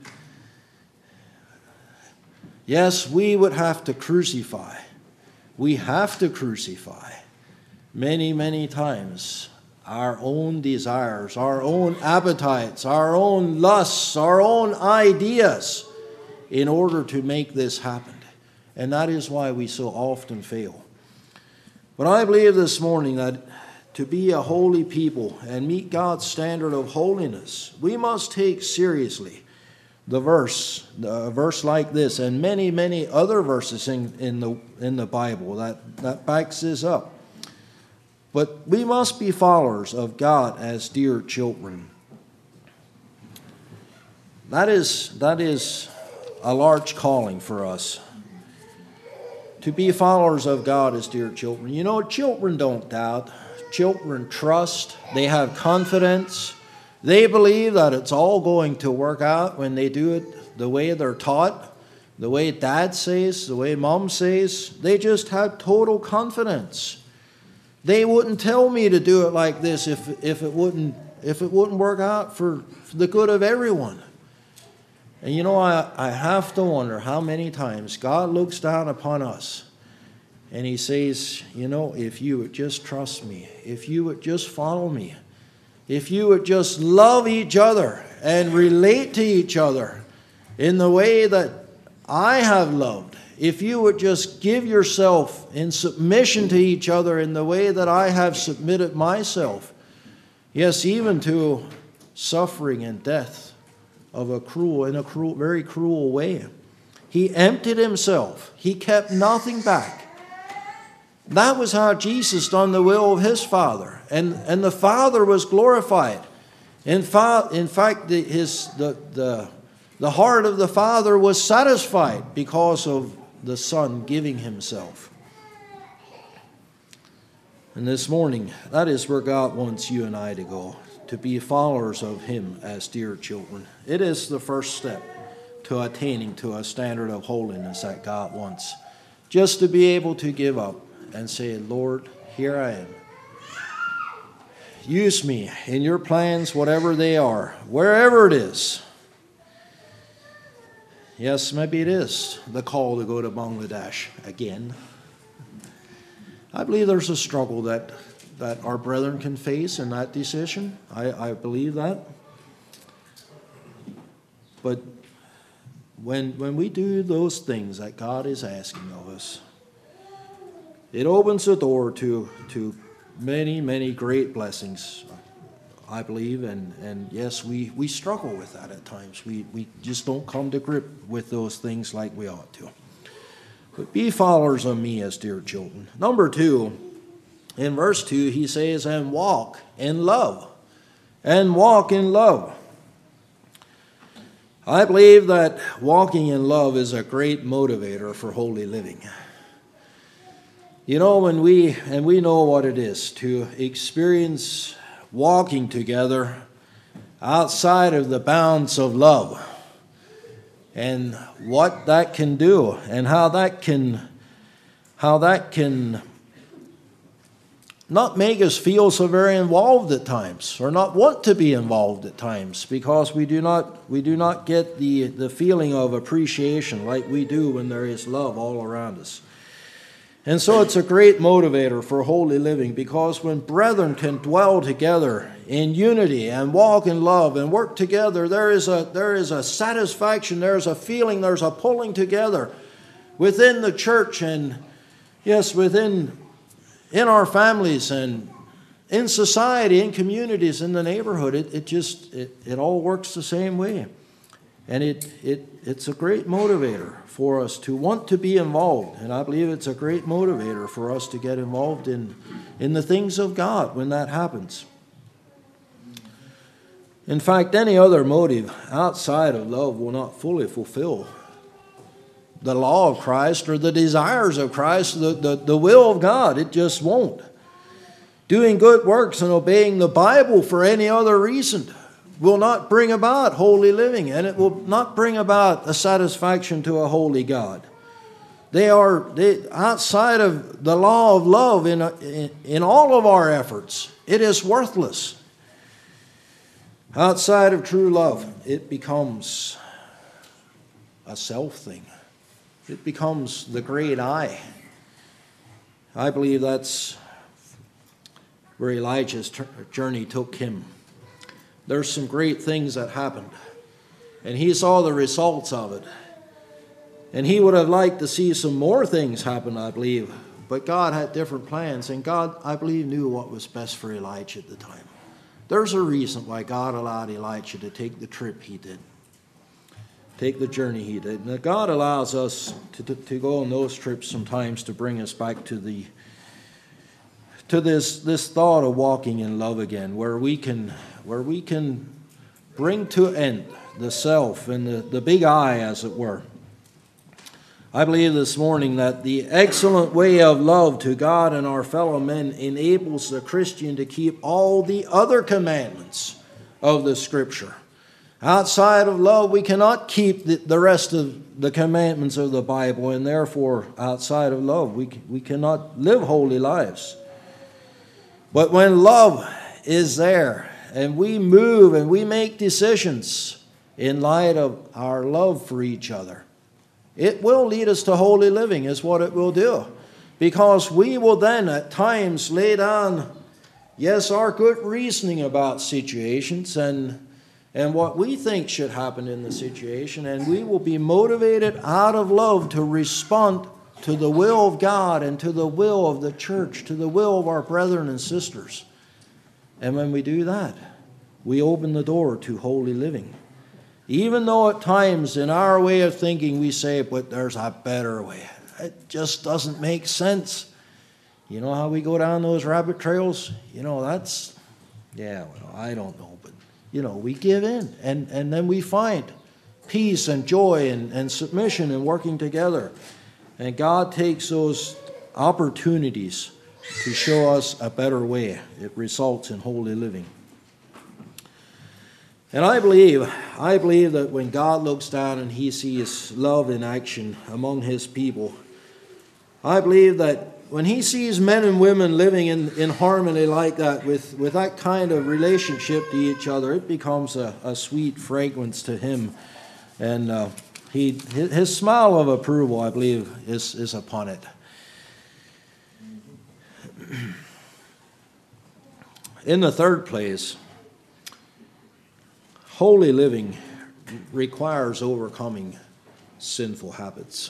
Yes, we would have to crucify. We have to crucify many, many times our own desires, our own appetites, our own lusts, our own ideas in order to make this happen. And that is why we so often fail. But I believe this morning that to be a holy people and meet God's standard of holiness, we must take seriously the verse, a verse like this, and many, many other verses in, in, the, in the Bible that, that backs this up. But we must be followers of God as dear children. That is, that is a large calling for us. To be followers of God as dear children. You know, children don't doubt. Children trust. They have confidence. They believe that it's all going to work out when they do it the way they're taught, the way Dad says, the way Mom says. They just have total confidence. They wouldn't tell me to do it like this if, if, it, wouldn't, if it wouldn't work out for, for the good of everyone. And you know, I, I have to wonder how many times God looks down upon us and He says, you know, if you would just trust me, if you would just follow me, if you would just love each other and relate to each other in the way that I have loved, if you would just give yourself in submission to each other in the way that I have submitted myself, yes, even to suffering and death of a cruel, in a cruel, very cruel way. He emptied Himself. He kept nothing back. That was how Jesus done the will of His Father. And, and the Father was glorified. In, fa- in fact, the, his, the, the, the heart of the Father was satisfied because of the Son giving Himself. And this morning, that is where God wants you and I to go, to be followers of Him as dear children. It is the first step to attaining to a standard of holiness that God wants. Just to be able to give up and say, Lord, here I am. Use me in your plans, whatever they are, wherever it is. Yes, maybe it is the call to go to Bangladesh again. I believe there's a struggle that, that our brethren can face in that decision. I, I believe that. But when, when we do those things that God is asking of us, it opens the door to, to many, many great blessings, I believe. And, and yes, we, we struggle with that at times. We, we just don't come to grip with those things like we ought to. But be followers of me as dear children. Number two, in verse two, he says, and walk in love. And walk in love. I believe that walking in love is a great motivator for holy living. You know, when we, and we know what it is to experience walking together outside of the bounds of love, and what that can do, and how that can, how that can not make us feel so very involved at times, or not want to be involved at times, because we do not, we do not get the, the feeling of appreciation like we do when there is love all around us. And so it's a great motivator for holy living, because when brethren can dwell together in unity and walk in love and work together, there is a, there is a satisfaction, there's a feeling, there's a pulling together within the church, and yes, within in our families and in society, in communities, in the neighborhood. It, it just, it, it all works the same way. And it, it it's a great motivator for us to want to be involved. And I believe it's a great motivator for us to get involved in, in the things of God when that happens. In fact, any other motive outside of love will not fully fulfill the law of Christ or the desires of Christ, the, the, the will of God. It just won't. doing good works and obeying the Bible for any other reason will not bring about holy living, and it will not bring about a satisfaction to a holy God. They are they, outside of the law of love in, in, in all of our efforts. It is worthless. Outside of true love, it becomes a self thing. It becomes the great I. I believe that's where Elijah's journey took him. There's some great things that happened, and he saw the results of it. And he would have liked to see some more things happen, I believe. But God had different plans, and God, I believe, knew what was best for Elijah at the time. There's a reason why God allowed Elijah to take the trip he did, take the journey he did. Now, God allows us to, to, to go on those trips sometimes to bring us back to the to this this thought of walking in love again, where we can where we can bring to end the self and the, the big I, as it were. I believe this morning that the excellent way of love to God and our fellow men enables the Christian to keep all the other commandments of the Scripture. Outside of love, we cannot keep the, the rest of the commandments of the Bible, and therefore, outside of love, we, we cannot live holy lives. But when love is there, and we move and we make decisions in light of our love for each other, it will lead us to holy living, is what it will do. Because we will then at times lay down, yes, our good reasoning about situations and, and what we think should happen in the situation, and we will be motivated out of love to respond to the will of God and to the will of the church, to the will of our brethren and sisters. And when we do that, we open the door to holy living. Even though at times in our way of thinking we say, but there's a better way. It just doesn't make sense. You know how we go down those rabbit trails? You know, that's, yeah, well, I don't know. But, you know, we give in. And, and then we find peace and joy and, and submission and working together. And God takes those opportunities to show us a better way. It results in holy living. And I believe, I believe that when God looks down and he sees love in action among his people, I believe that when he sees men and women living in, in harmony like that, with, with that kind of relationship to each other, it becomes a, a sweet fragrance to him. And uh, he, his smile of approval, I believe, is, is upon it. In the third place, holy living requires overcoming sinful habits.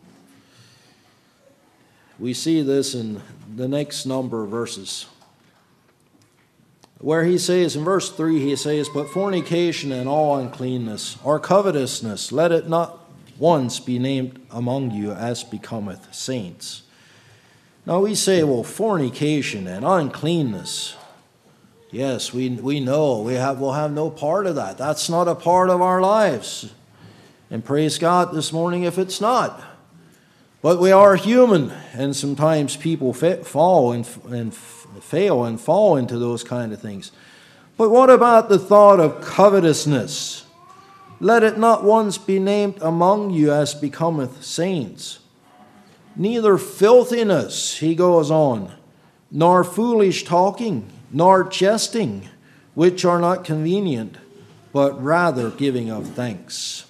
We see this in the next number of verses, where he says, in verse three, he says, but fornication and all uncleanness, or covetousness, let it not once be named among you as becometh saints. Now we say, well, fornication and uncleanness, yes, we we know we have we'll have no part of that. That's not a part of our lives. And praise God this morning if it's not. But we are human, and sometimes people fa- fall and, and f- fail and fall into those kind of things. But what about the thought of covetousness? Let it not once be named among you as becometh saints. Neither filthiness, he goes on, nor foolish talking, nor jesting, which are not convenient, but rather giving of thanks.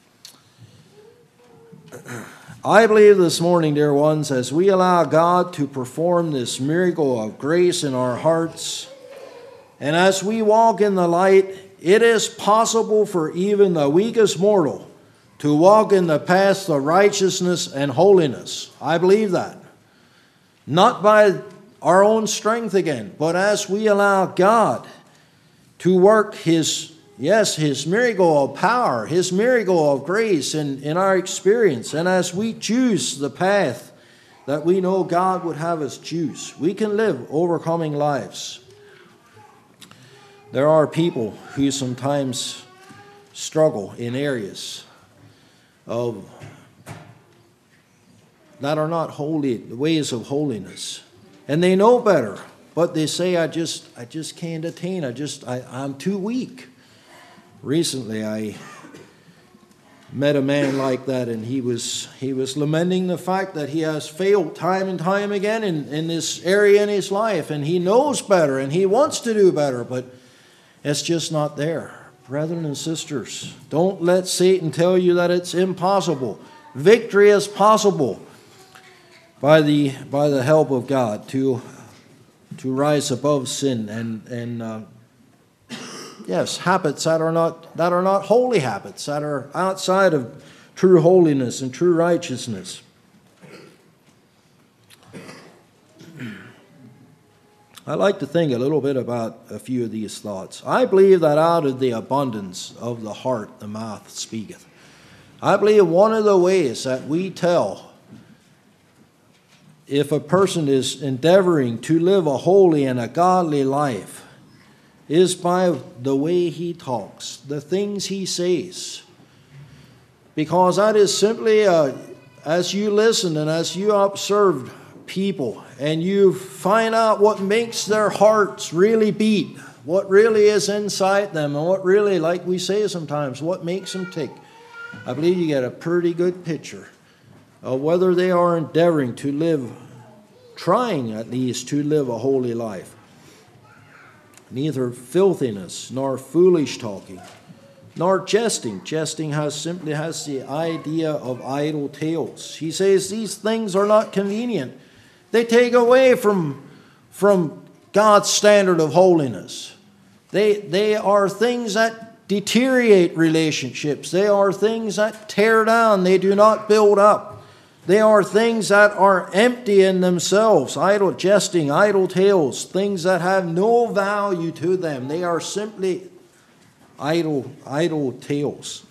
I believe this morning, dear ones, as we allow God to perform this miracle of grace in our hearts, and as we walk in the light, it is possible for even the weakest mortal to walk in the path of righteousness and holiness. I believe that. Not by our own strength again, but as we allow God to work his, yes, his miracle of power, his miracle of grace in, in our experience, and as we choose the path that we know God would have us choose, we can live overcoming lives. There are people who sometimes struggle in areas of that are not holy, the ways of holiness. And they know better. but they say, I just I just can't attain. I just I, I'm too weak. Recently I met a man like that, and he was he was lamenting the fact that he has failed time and time again in, in this area in his life, and he knows better and he wants to do better, but it's just not there. Brethren and sisters, don't let Satan tell you that it's impossible. Victory is possible by the by the help of God to to rise above sin and and uh, yes, habits that are not that are not holy habits, that are outside of true holiness and true righteousness. I like to think a little bit about a few of these thoughts. I believe that out of the abundance of the heart the mouth speaketh. I believe one of the ways that we tell if a person is endeavoring to live a holy and a godly life is by the way he talks, the things he says. Because that is simply, uh, as you listen and as you observe people and you find out what makes their hearts really beat, what really is inside them, and what really, like we say sometimes, what makes them tick, I believe you get a pretty good picture of whether they are endeavoring to live, trying at least to live a holy life. Neither filthiness, nor foolish talking, nor jesting. Jesting has simply has the idea of idle tales. He says these things are not convenient. They take away from, from God's standard of holiness. They, they are things that deteriorate relationships. They are things that tear down. They do not build up. They are things that are empty in themselves, idle jesting, idle tales, things that have no value to them. They are simply idle, idle tales.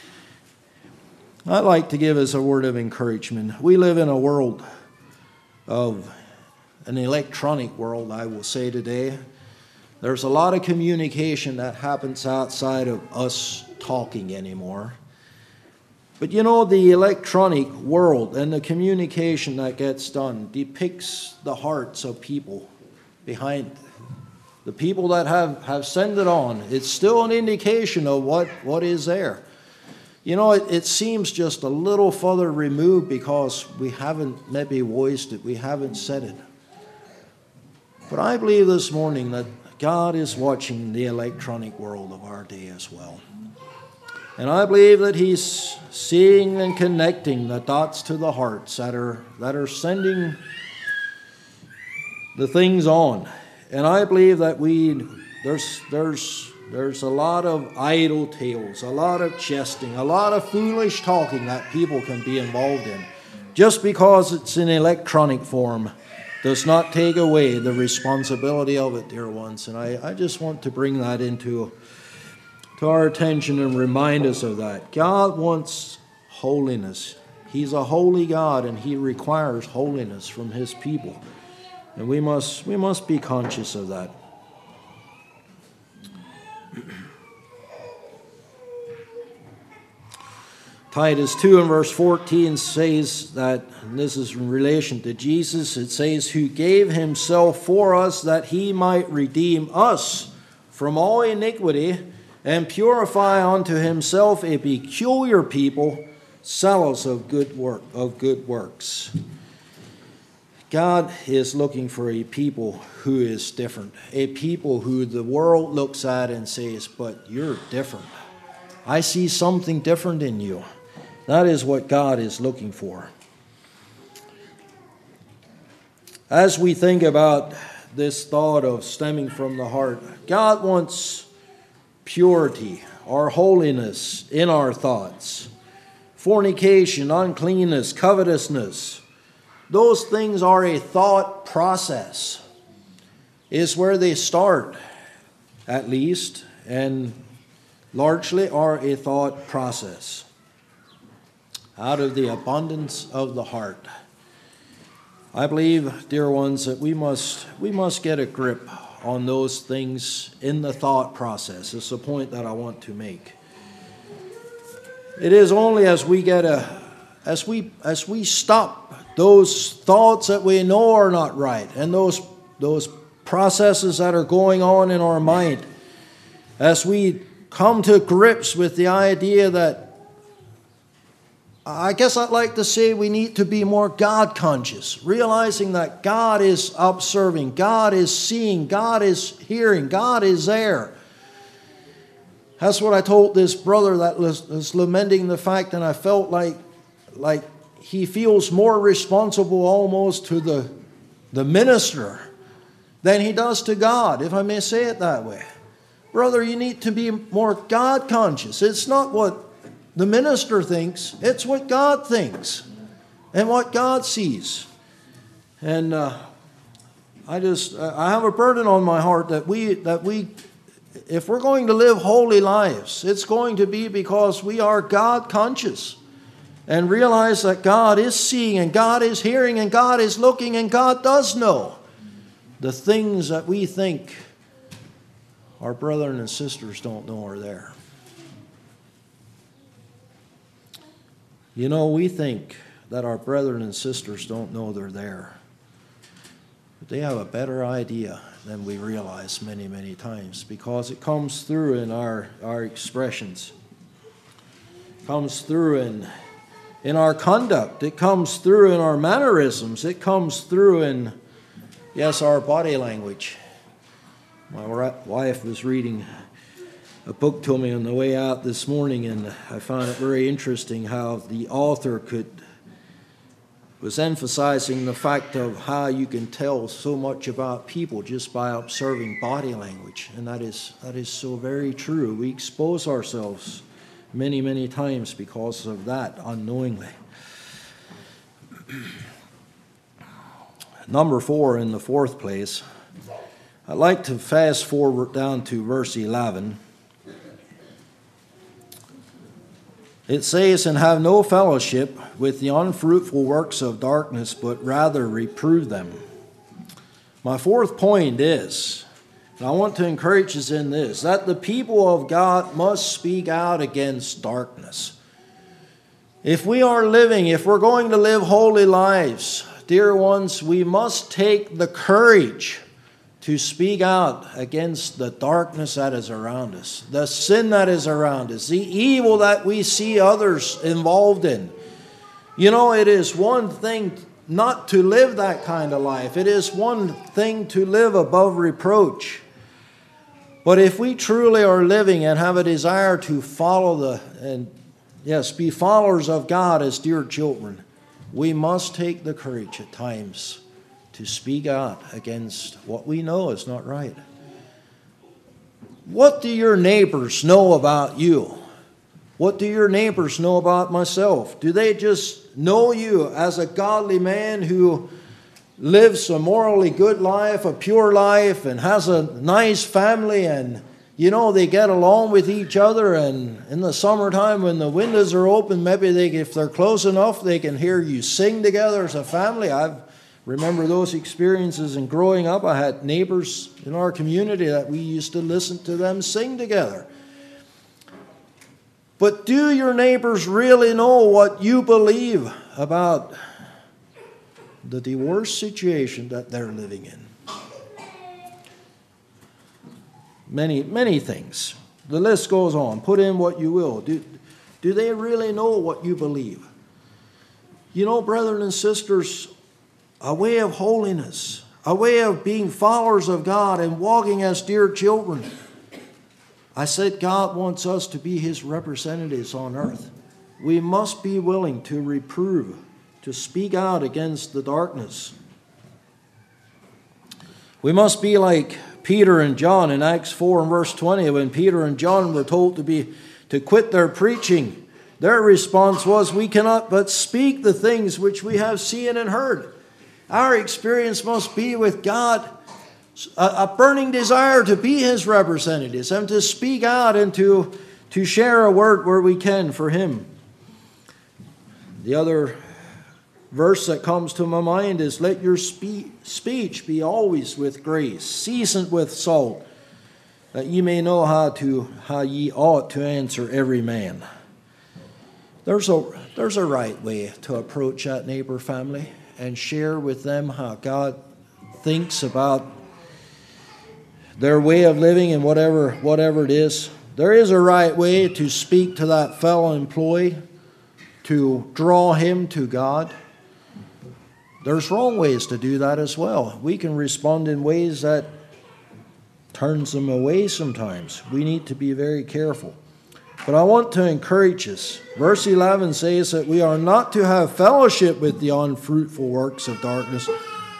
I'd like to give us a word of encouragement. We live in a world of an electronic world, I will say today. There's a lot of communication that happens outside of us talking anymore. But you know, the electronic world and the communication that gets done depicts the hearts of people behind the people that have, have sent it on. It's still an indication of what, what is there. You know, it, it seems just a little further removed because we haven't maybe voiced it, we haven't said it. But I believe this morning that God is watching the electronic world of our day as well. And I believe that He's seeing and connecting the dots to the hearts that are that are sending the things on. And I believe that we there's there's there's a lot of idle tales, a lot of jesting, a lot of foolish talking that people can be involved in. Just because it's in electronic form does not take away the responsibility of it, dear ones. And I, I just want to bring that into to our attention and remind us of that. God wants holiness. He's a holy God, and He requires holiness from His people. And we must, we must be conscious of that. Titus two and verse fourteen says that, and this is in relation to Jesus, it says, who gave Himself for us that He might redeem us from all iniquity and purify unto Himself a peculiar people, zealous of good work, of good works. God is looking for a people who is different, a people who the world looks at and says, but you're different. I see something different in you. That is what God is looking for. As we think about this thought of stemming from the heart, God wants purity or holiness in our thoughts. Fornication, uncleanness, covetousness, those things are a thought process. Is where they start, at least, and largely are a thought process. Out of the abundance of the heart. I believe, dear ones, that we must we must get a grip on those things in the thought process. It's the point that I want to make. It is only as we get a as we as we stop those thoughts that we know are not right and those those processes that are going on in our mind, as we come to grips with the idea that, I guess I'd like to say, we need to be more God conscious, realizing that God is observing, God is seeing, God is hearing, God is there. That's what I told this brother that was, was lamenting the fact that I felt like, like he feels more responsible almost to the, the minister than he does to God, if I may say it that way. Brother, you need to be more God conscious. It's not what the minister thinks, it's what God thinks and what God sees. And uh, I just, I have a burden on my heart that we, that we, if we're going to live holy lives, it's going to be because we are God conscious and realize that God is seeing and God is hearing and God is looking and God does know the things that we think our brethren and sisters don't know are there. You know, we think that our brethren and sisters don't know they're there. But they have a better idea than we realize many, many times, because it comes through in our, our expressions. It comes through in, in our conduct. It comes through in our mannerisms. It comes through in, yes, our body language. My wife was reading a book to me on the way out this morning, and I found it very interesting how the author could was emphasizing the fact of how you can tell so much about people just by observing body language, and that is that is so very true. We expose ourselves many, many times because of that unknowingly. Number four, in the fourth place, I'd like to fast forward down to verse eleven. It says, "And have no fellowship with the unfruitful works of darkness, but rather reprove them." My fourth point is, and I want to encourage us in this, that the people of God must speak out against darkness. If we are living, if we're going to live holy lives, dear ones, we must take the courage to speak out against the darkness that is around us, the sin that is around us, the evil that we see others involved in. You know, it is one thing not to live that kind of life. It is one thing to live above reproach. But if we truly are living and have a desire to follow the, and yes, be followers of God as dear children, we must take the courage at times to speak out against what we know is not right. What do your neighbors know about you? What do your neighbors know about myself? Do they just know you as a godly man who lives a morally good life, a pure life, and has a nice family, and you know, they get along with each other, and in the summertime when the windows are open, maybe they, if they're close enough, they can hear you sing together as a family. I've remember those experiences, and growing up, I had neighbors in our community that we used to listen to them sing together. But do your neighbors really know what you believe about the divorce situation that they're living in? Many, many things. The list goes on. Put in what you will. Do, do they really know what you believe? You know, brethren and sisters, a way of holiness, a way of being followers of God and walking as dear children. I said God wants us to be His representatives on earth. We must be willing to reprove, to speak out against the darkness. We must be like Peter and John in Acts four and verse twenty, when Peter and John were told to be to quit their preaching. Their response was, "We cannot but speak the things which we have seen and heard." Our experience must be with God a burning desire to be His representatives and to speak out and to, to share a word where we can for Him. The other verse that comes to my mind is, "Let your spe- speech be always with grace, seasoned with salt, that ye may know how to how ye ought to answer every man." There's a there's a right way to approach that neighbor family and share with them how God thinks about their way of living and whatever, whatever it is. There is a right way to speak to that fellow employee, to draw him to God. There's wrong ways to do that as well. We can respond in ways that turns them away sometimes. We need to be very careful. But I want to encourage us. Verse eleven says that we are not to have fellowship with the unfruitful works of darkness.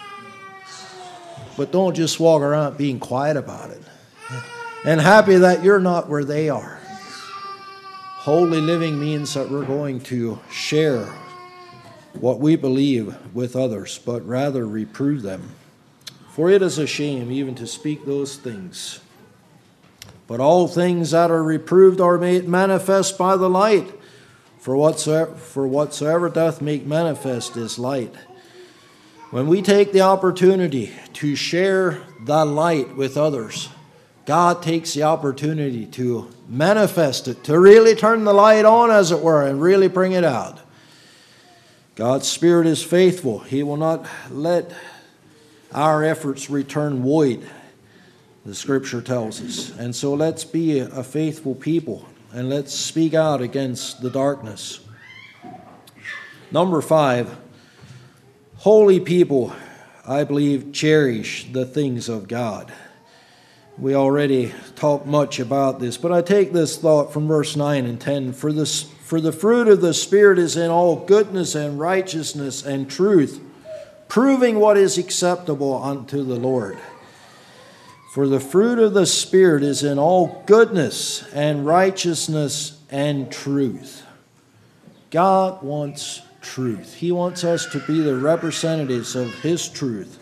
But don't just walk around being quiet about it and happy that you're not where they are. Holy living means that we're going to share what we believe with others, but rather reprove them. For it is a shame even to speak those things. But all things that are reproved are made manifest by the light. For whatsoever, for whatsoever doth make manifest is light. When we take the opportunity to share the light with others, God takes the opportunity to manifest it, to really turn the light on, as it were, and really bring it out. God's Spirit is faithful. He will not let our efforts return void, the Scripture tells us. And so let's be a faithful people, and let's speak out against the darkness. Number five, holy people, I believe, cherish the things of God. We already talked much about this, but I take this thought from verse nine and ten. For this, for the fruit of the Spirit is in all goodness and righteousness and truth, proving what is acceptable unto the Lord. For the fruit of the Spirit is in all goodness and righteousness and truth. God wants truth. He wants us to be the representatives of His truth.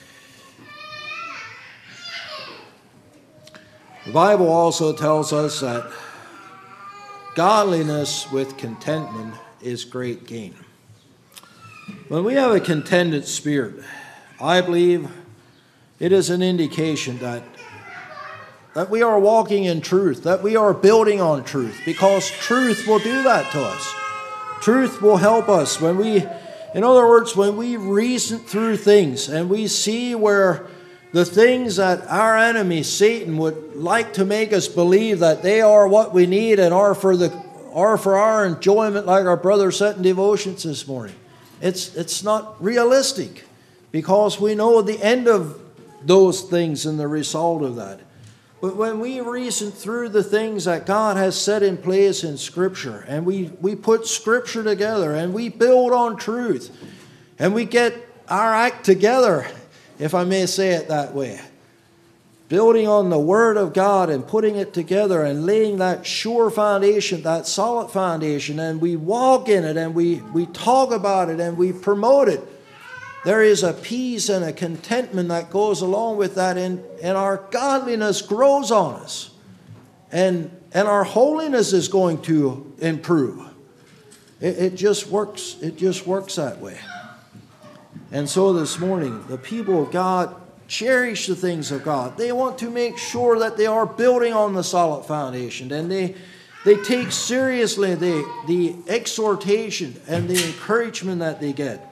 The Bible also tells us that godliness with contentment is great gain. When we have a contented spirit, I believe it is an indication that, that we are walking in truth, that we are building on truth, because truth will do that to us. Truth will help us when we, in other words, when we reason through things and we see where the things that our enemy, Satan, would like to make us believe that they are what we need and are for the are for our enjoyment, like our brother said in devotions this morning. It's it's not realistic, because we know the end of those things and the result of that. But when we reason through the things that God has set in place in Scripture, and we, we put Scripture together, and we build on truth, and we get our act together, if I may say it that way, building on the Word of God and putting it together and laying that sure foundation, that solid foundation, and we walk in it and we, we talk about it and we promote it, there is a peace and a contentment that goes along with that, and, and our godliness grows on us. And, and our holiness is going to improve. It, it just works, it just works that way. And so this morning, the people of God cherish the things of God. They want to make sure that they are building on the solid foundation, and they they take seriously the, the exhortation and the encouragement that they get.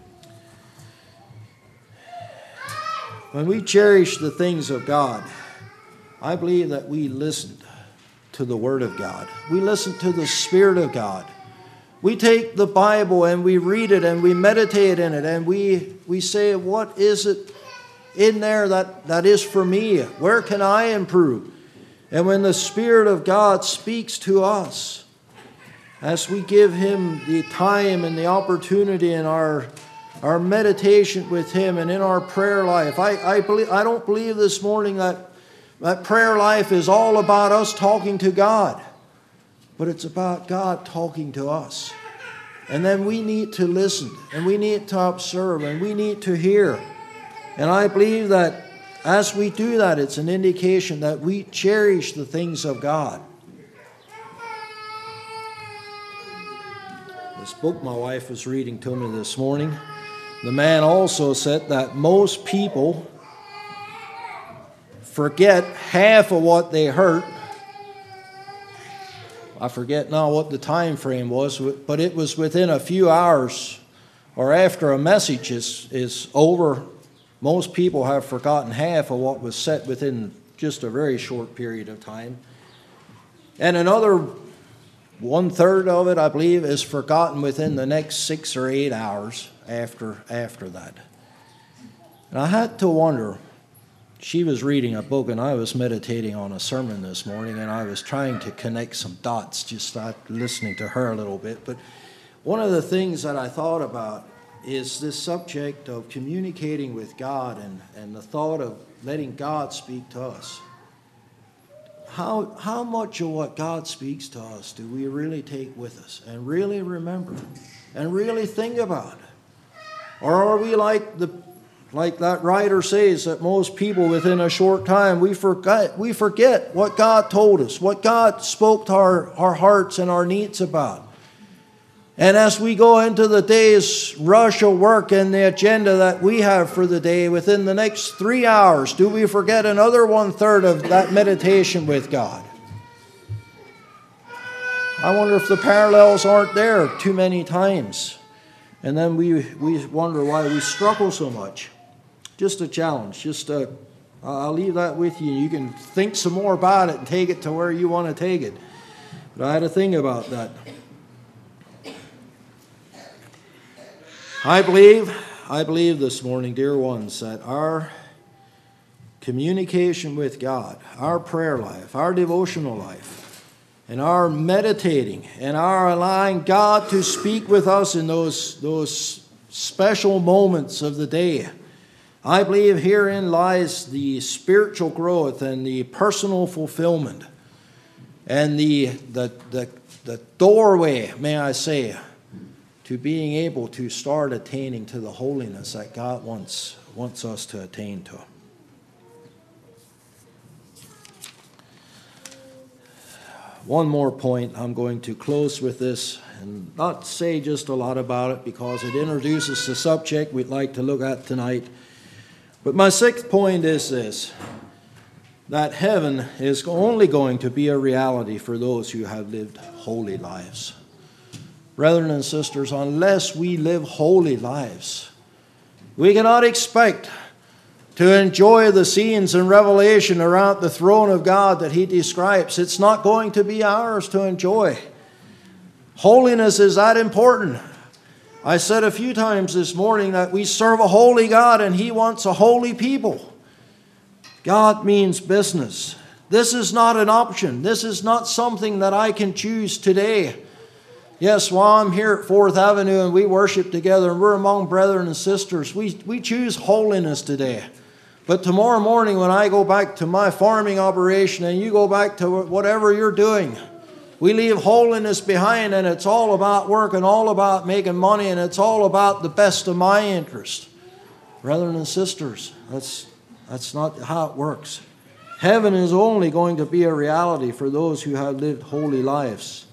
When we cherish the things of God, I believe that we listen to the Word of God. We listen to the Spirit of God. We take the Bible and we read it and we meditate in it, and we, we say, what is it in there that, that is for me? Where can I improve? And when the Spirit of God speaks to us, as we give Him the time and the opportunity in our, our meditation with Him and in our prayer life, I, I, believe, I don't believe this morning that, that prayer life is all about us talking to God. But it's about God talking to us. And then we need to listen, and we need to observe, and we need to hear. And I believe that as we do that, it's an indication that we cherish the things of God. This book my wife was reading to me this morning, the man also said that most people forget half of what they heard. I forget now what the time frame was, but it was within a few hours or after a message is, is over. Most people have forgotten half of what was said within just a very short period of time. And another one-third of it, I believe, is forgotten within the next six or eight hours after, after that. And I had to wonder, she was reading a book and I was meditating on a sermon this morning, and I was trying to connect some dots, just start listening to her a little bit. But one of the things that I thought about is this subject of communicating with God and, and the thought of letting God speak to us. How, how much of what God speaks to us do we really take with us and really remember and really think about? Or are we like the like that writer says, that most people within a short time, we forget, we forget what God told us, what God spoke to our, our hearts and our needs about. And as we go into the day's rush of work and the agenda that we have for the day, within the next three hours, do we forget another one-third of that meditation with God? I wonder if the parallels aren't there too many times. And then we, we wonder why we struggle so much. Just a challenge. Just a, I'll leave that with you. You can think some more about it and take it to where you want to take it. But I had to think about that. I believe, I believe this morning, dear ones, that our communication with God, our prayer life, our devotional life, and our meditating and our allowing God to speak with us in those, those special moments of the day, I believe herein lies the spiritual growth and the personal fulfillment and the, the, the, the doorway, may I say, to being able to start attaining to the holiness that God wants, wants us to attain to. One more point. I'm going to close with this and not say just a lot about it because it introduces the subject we'd like to look at tonight. But my sixth point is this, that heaven is only going to be a reality for those who have lived holy lives. Brethren and sisters, unless we live holy lives, we cannot expect to enjoy the scenes in Revelation around the throne of God that he describes. It's not going to be ours to enjoy. Holiness is that important. I said a few times this morning that we serve a holy God and he wants a holy people. God means business. This is not an option. This is not something that I can choose today. Yes, while I'm here at Fourth Avenue and we worship together and we're among brethren and sisters, we, we choose holiness today. But tomorrow morning when I go back to my farming operation and you go back to whatever you're doing, we leave holiness behind and it's all about work and all about making money and it's all about the best of my interest. Brethren and sisters, that's, that's not how it works. Heaven is only going to be a reality for those who have lived holy lives.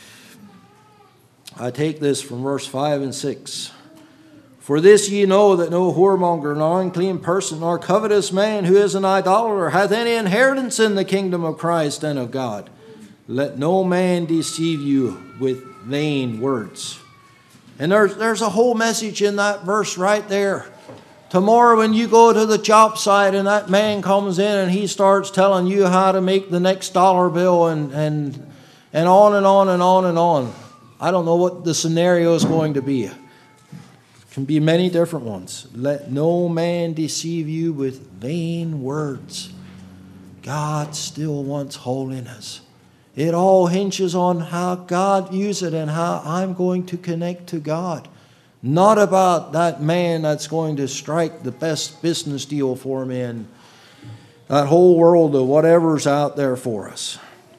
I take this from verse five and six. For this ye know that no whoremonger, nor unclean person, nor covetous man who is an idolater hath any inheritance in the kingdom of Christ and of God. Let no man deceive you with vain words. And there's, there's a whole message in that verse right there. Tomorrow when you go to the job site and that man comes in and he starts telling you how to make the next dollar bill and, and, and on and on and on and on. I don't know what the scenario is going to be. It can be many different ones. Let no man deceive you with vain words. God still wants holiness. It all hinges on how God views it and how I'm going to connect to God. Not about that man that's going to strike the best business deal for me in that whole world of whatever's out there for us.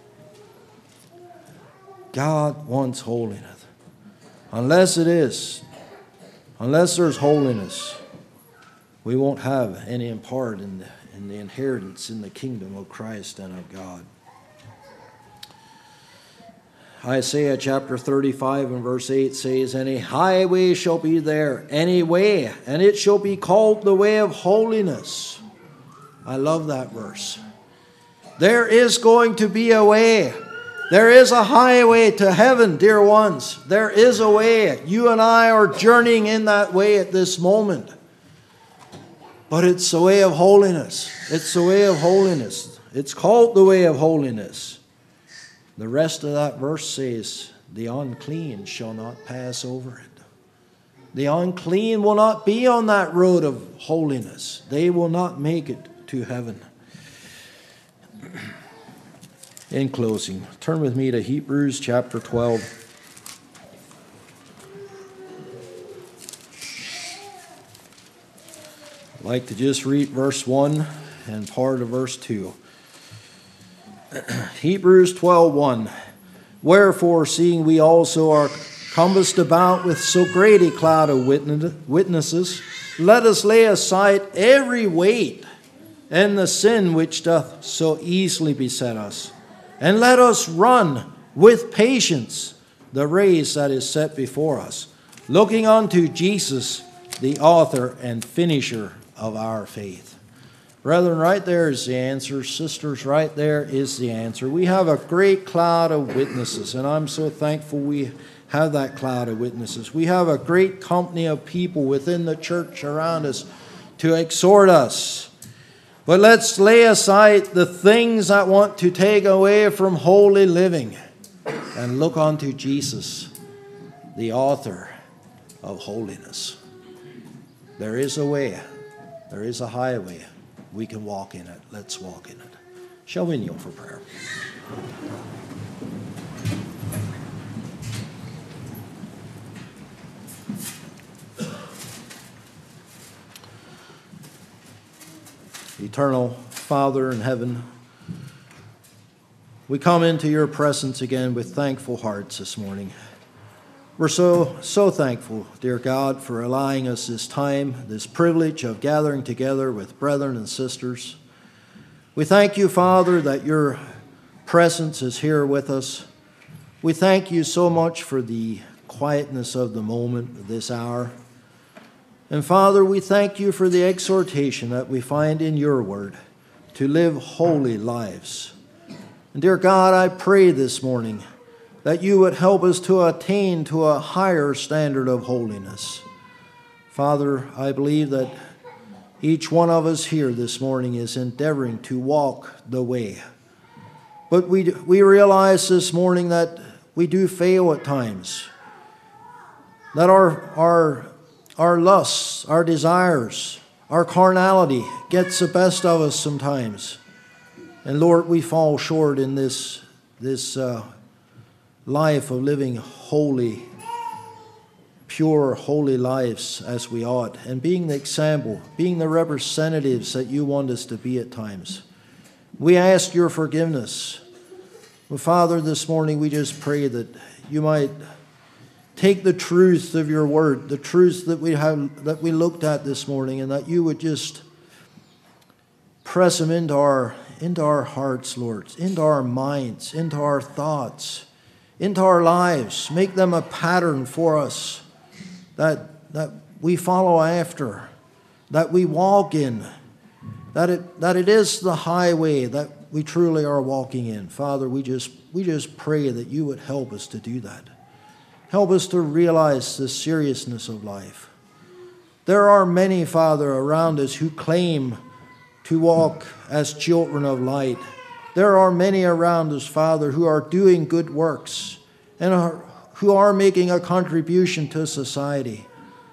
God wants holiness. Unless it is, unless there's holiness, we won't have any part in the, in the inheritance in the kingdom of Christ and of God. Isaiah chapter thirty-five and verse eight says, And a highway shall be there, any way, and it shall be called the way of holiness. I love that verse. There is going to be a way. There is a highway to heaven, dear ones. There is a way. You and I are journeying in that way at this moment. But it's the way of holiness. It's the way of holiness. It's called the way of holiness. The rest of that verse says, the unclean shall not pass over it. The unclean will not be on that road of holiness. They will not make it to heaven. In closing, turn with me to Hebrews chapter twelve. I'd like to just read verse one and part of verse two. Hebrews twelve one. Wherefore, seeing we also are compassed about with so great a cloud of witnesses, let us lay aside every weight and the sin which doth so easily beset us, and let us run with patience the race that is set before us, looking unto Jesus, the author and finisher of our faith. Brethren, right there is the answer. Sisters, right there is the answer. We have a great cloud of witnesses, and I'm so thankful we have that cloud of witnesses. We have a great company of people within the church around us to exhort us. But let's lay aside the things that want to take away from holy living and look unto Jesus, the author of holiness. There is a way. There is a highway. We can walk in it. Let's walk in it. Shall we kneel for prayer? Eternal Father in heaven, we come into your presence again with thankful hearts this morning. We're so, so thankful, dear God, for allowing us this time, this privilege of gathering together with brethren and sisters. We thank you, Father, that your presence is here with us. We thank you so much for the quietness of the moment, this hour. And Father, we thank you for the exhortation that we find in your word to live holy lives. And dear God, I pray this morning that you would help us to attain to a higher standard of holiness. Father, I believe that each one of us here this morning is endeavoring to walk the way. But we, we realize this morning that we do fail at times, that our, our, our lusts, our desires, our carnality gets the best of us sometimes. And Lord, we fall short in this, this uh, life of living holy, pure, holy lives as we ought, and being the example, being the representatives that you want us to be at times. We ask your forgiveness. Well, Father, this morning we just pray that you might take the truth of your word, the truth that we have, that we looked at this morning, and that you would just press them into our, into our hearts, Lord, into our minds, into our thoughts, into our lives. Make them a pattern for us that, that we follow after, that we walk in, that it, that it is the highway that we truly are walking in. Father, we just, we just pray that you would help us to do that. Help us to realize the seriousness of life. There are many, Father, around us who claim to walk as children of light. There are many around us, Father, who are doing good works and are, who are making a contribution to society.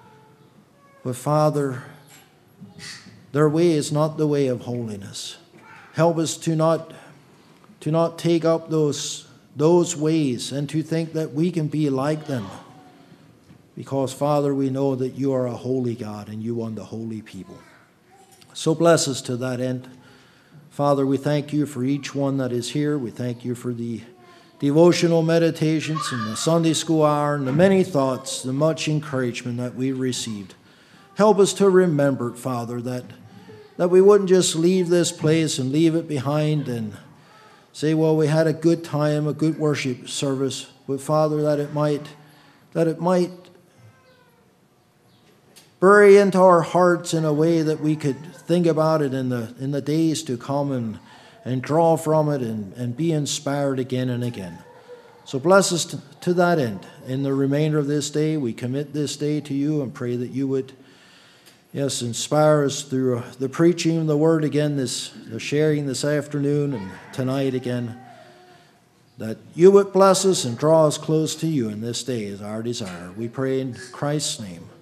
But Father, their way is not the way of holiness. Help us to not, to not take up those, those ways and to think that we can be like them. Because, Father, we know that you are a holy God and you want the holy people. So bless us to that end. Father, we thank you for each one that is here. We thank you for the devotional meditations and the Sunday school hour and the many thoughts, the much encouragement that we received. Help us to remember, Father, that, that we wouldn't just leave this place and leave it behind and say, well, we had a good time, a good worship service. But Father, that it might, that it might bury into our hearts in a way that we could think about it in the in the days to come and, and draw from it and, and be inspired again and again. So bless us to, to that end. In the remainder of this day, we commit this day to you and pray that you would Yes, inspire us through the preaching of the word again, this, the sharing this afternoon and tonight again, that you would bless us and draw us close to you in this day is our desire. We pray in Christ's name.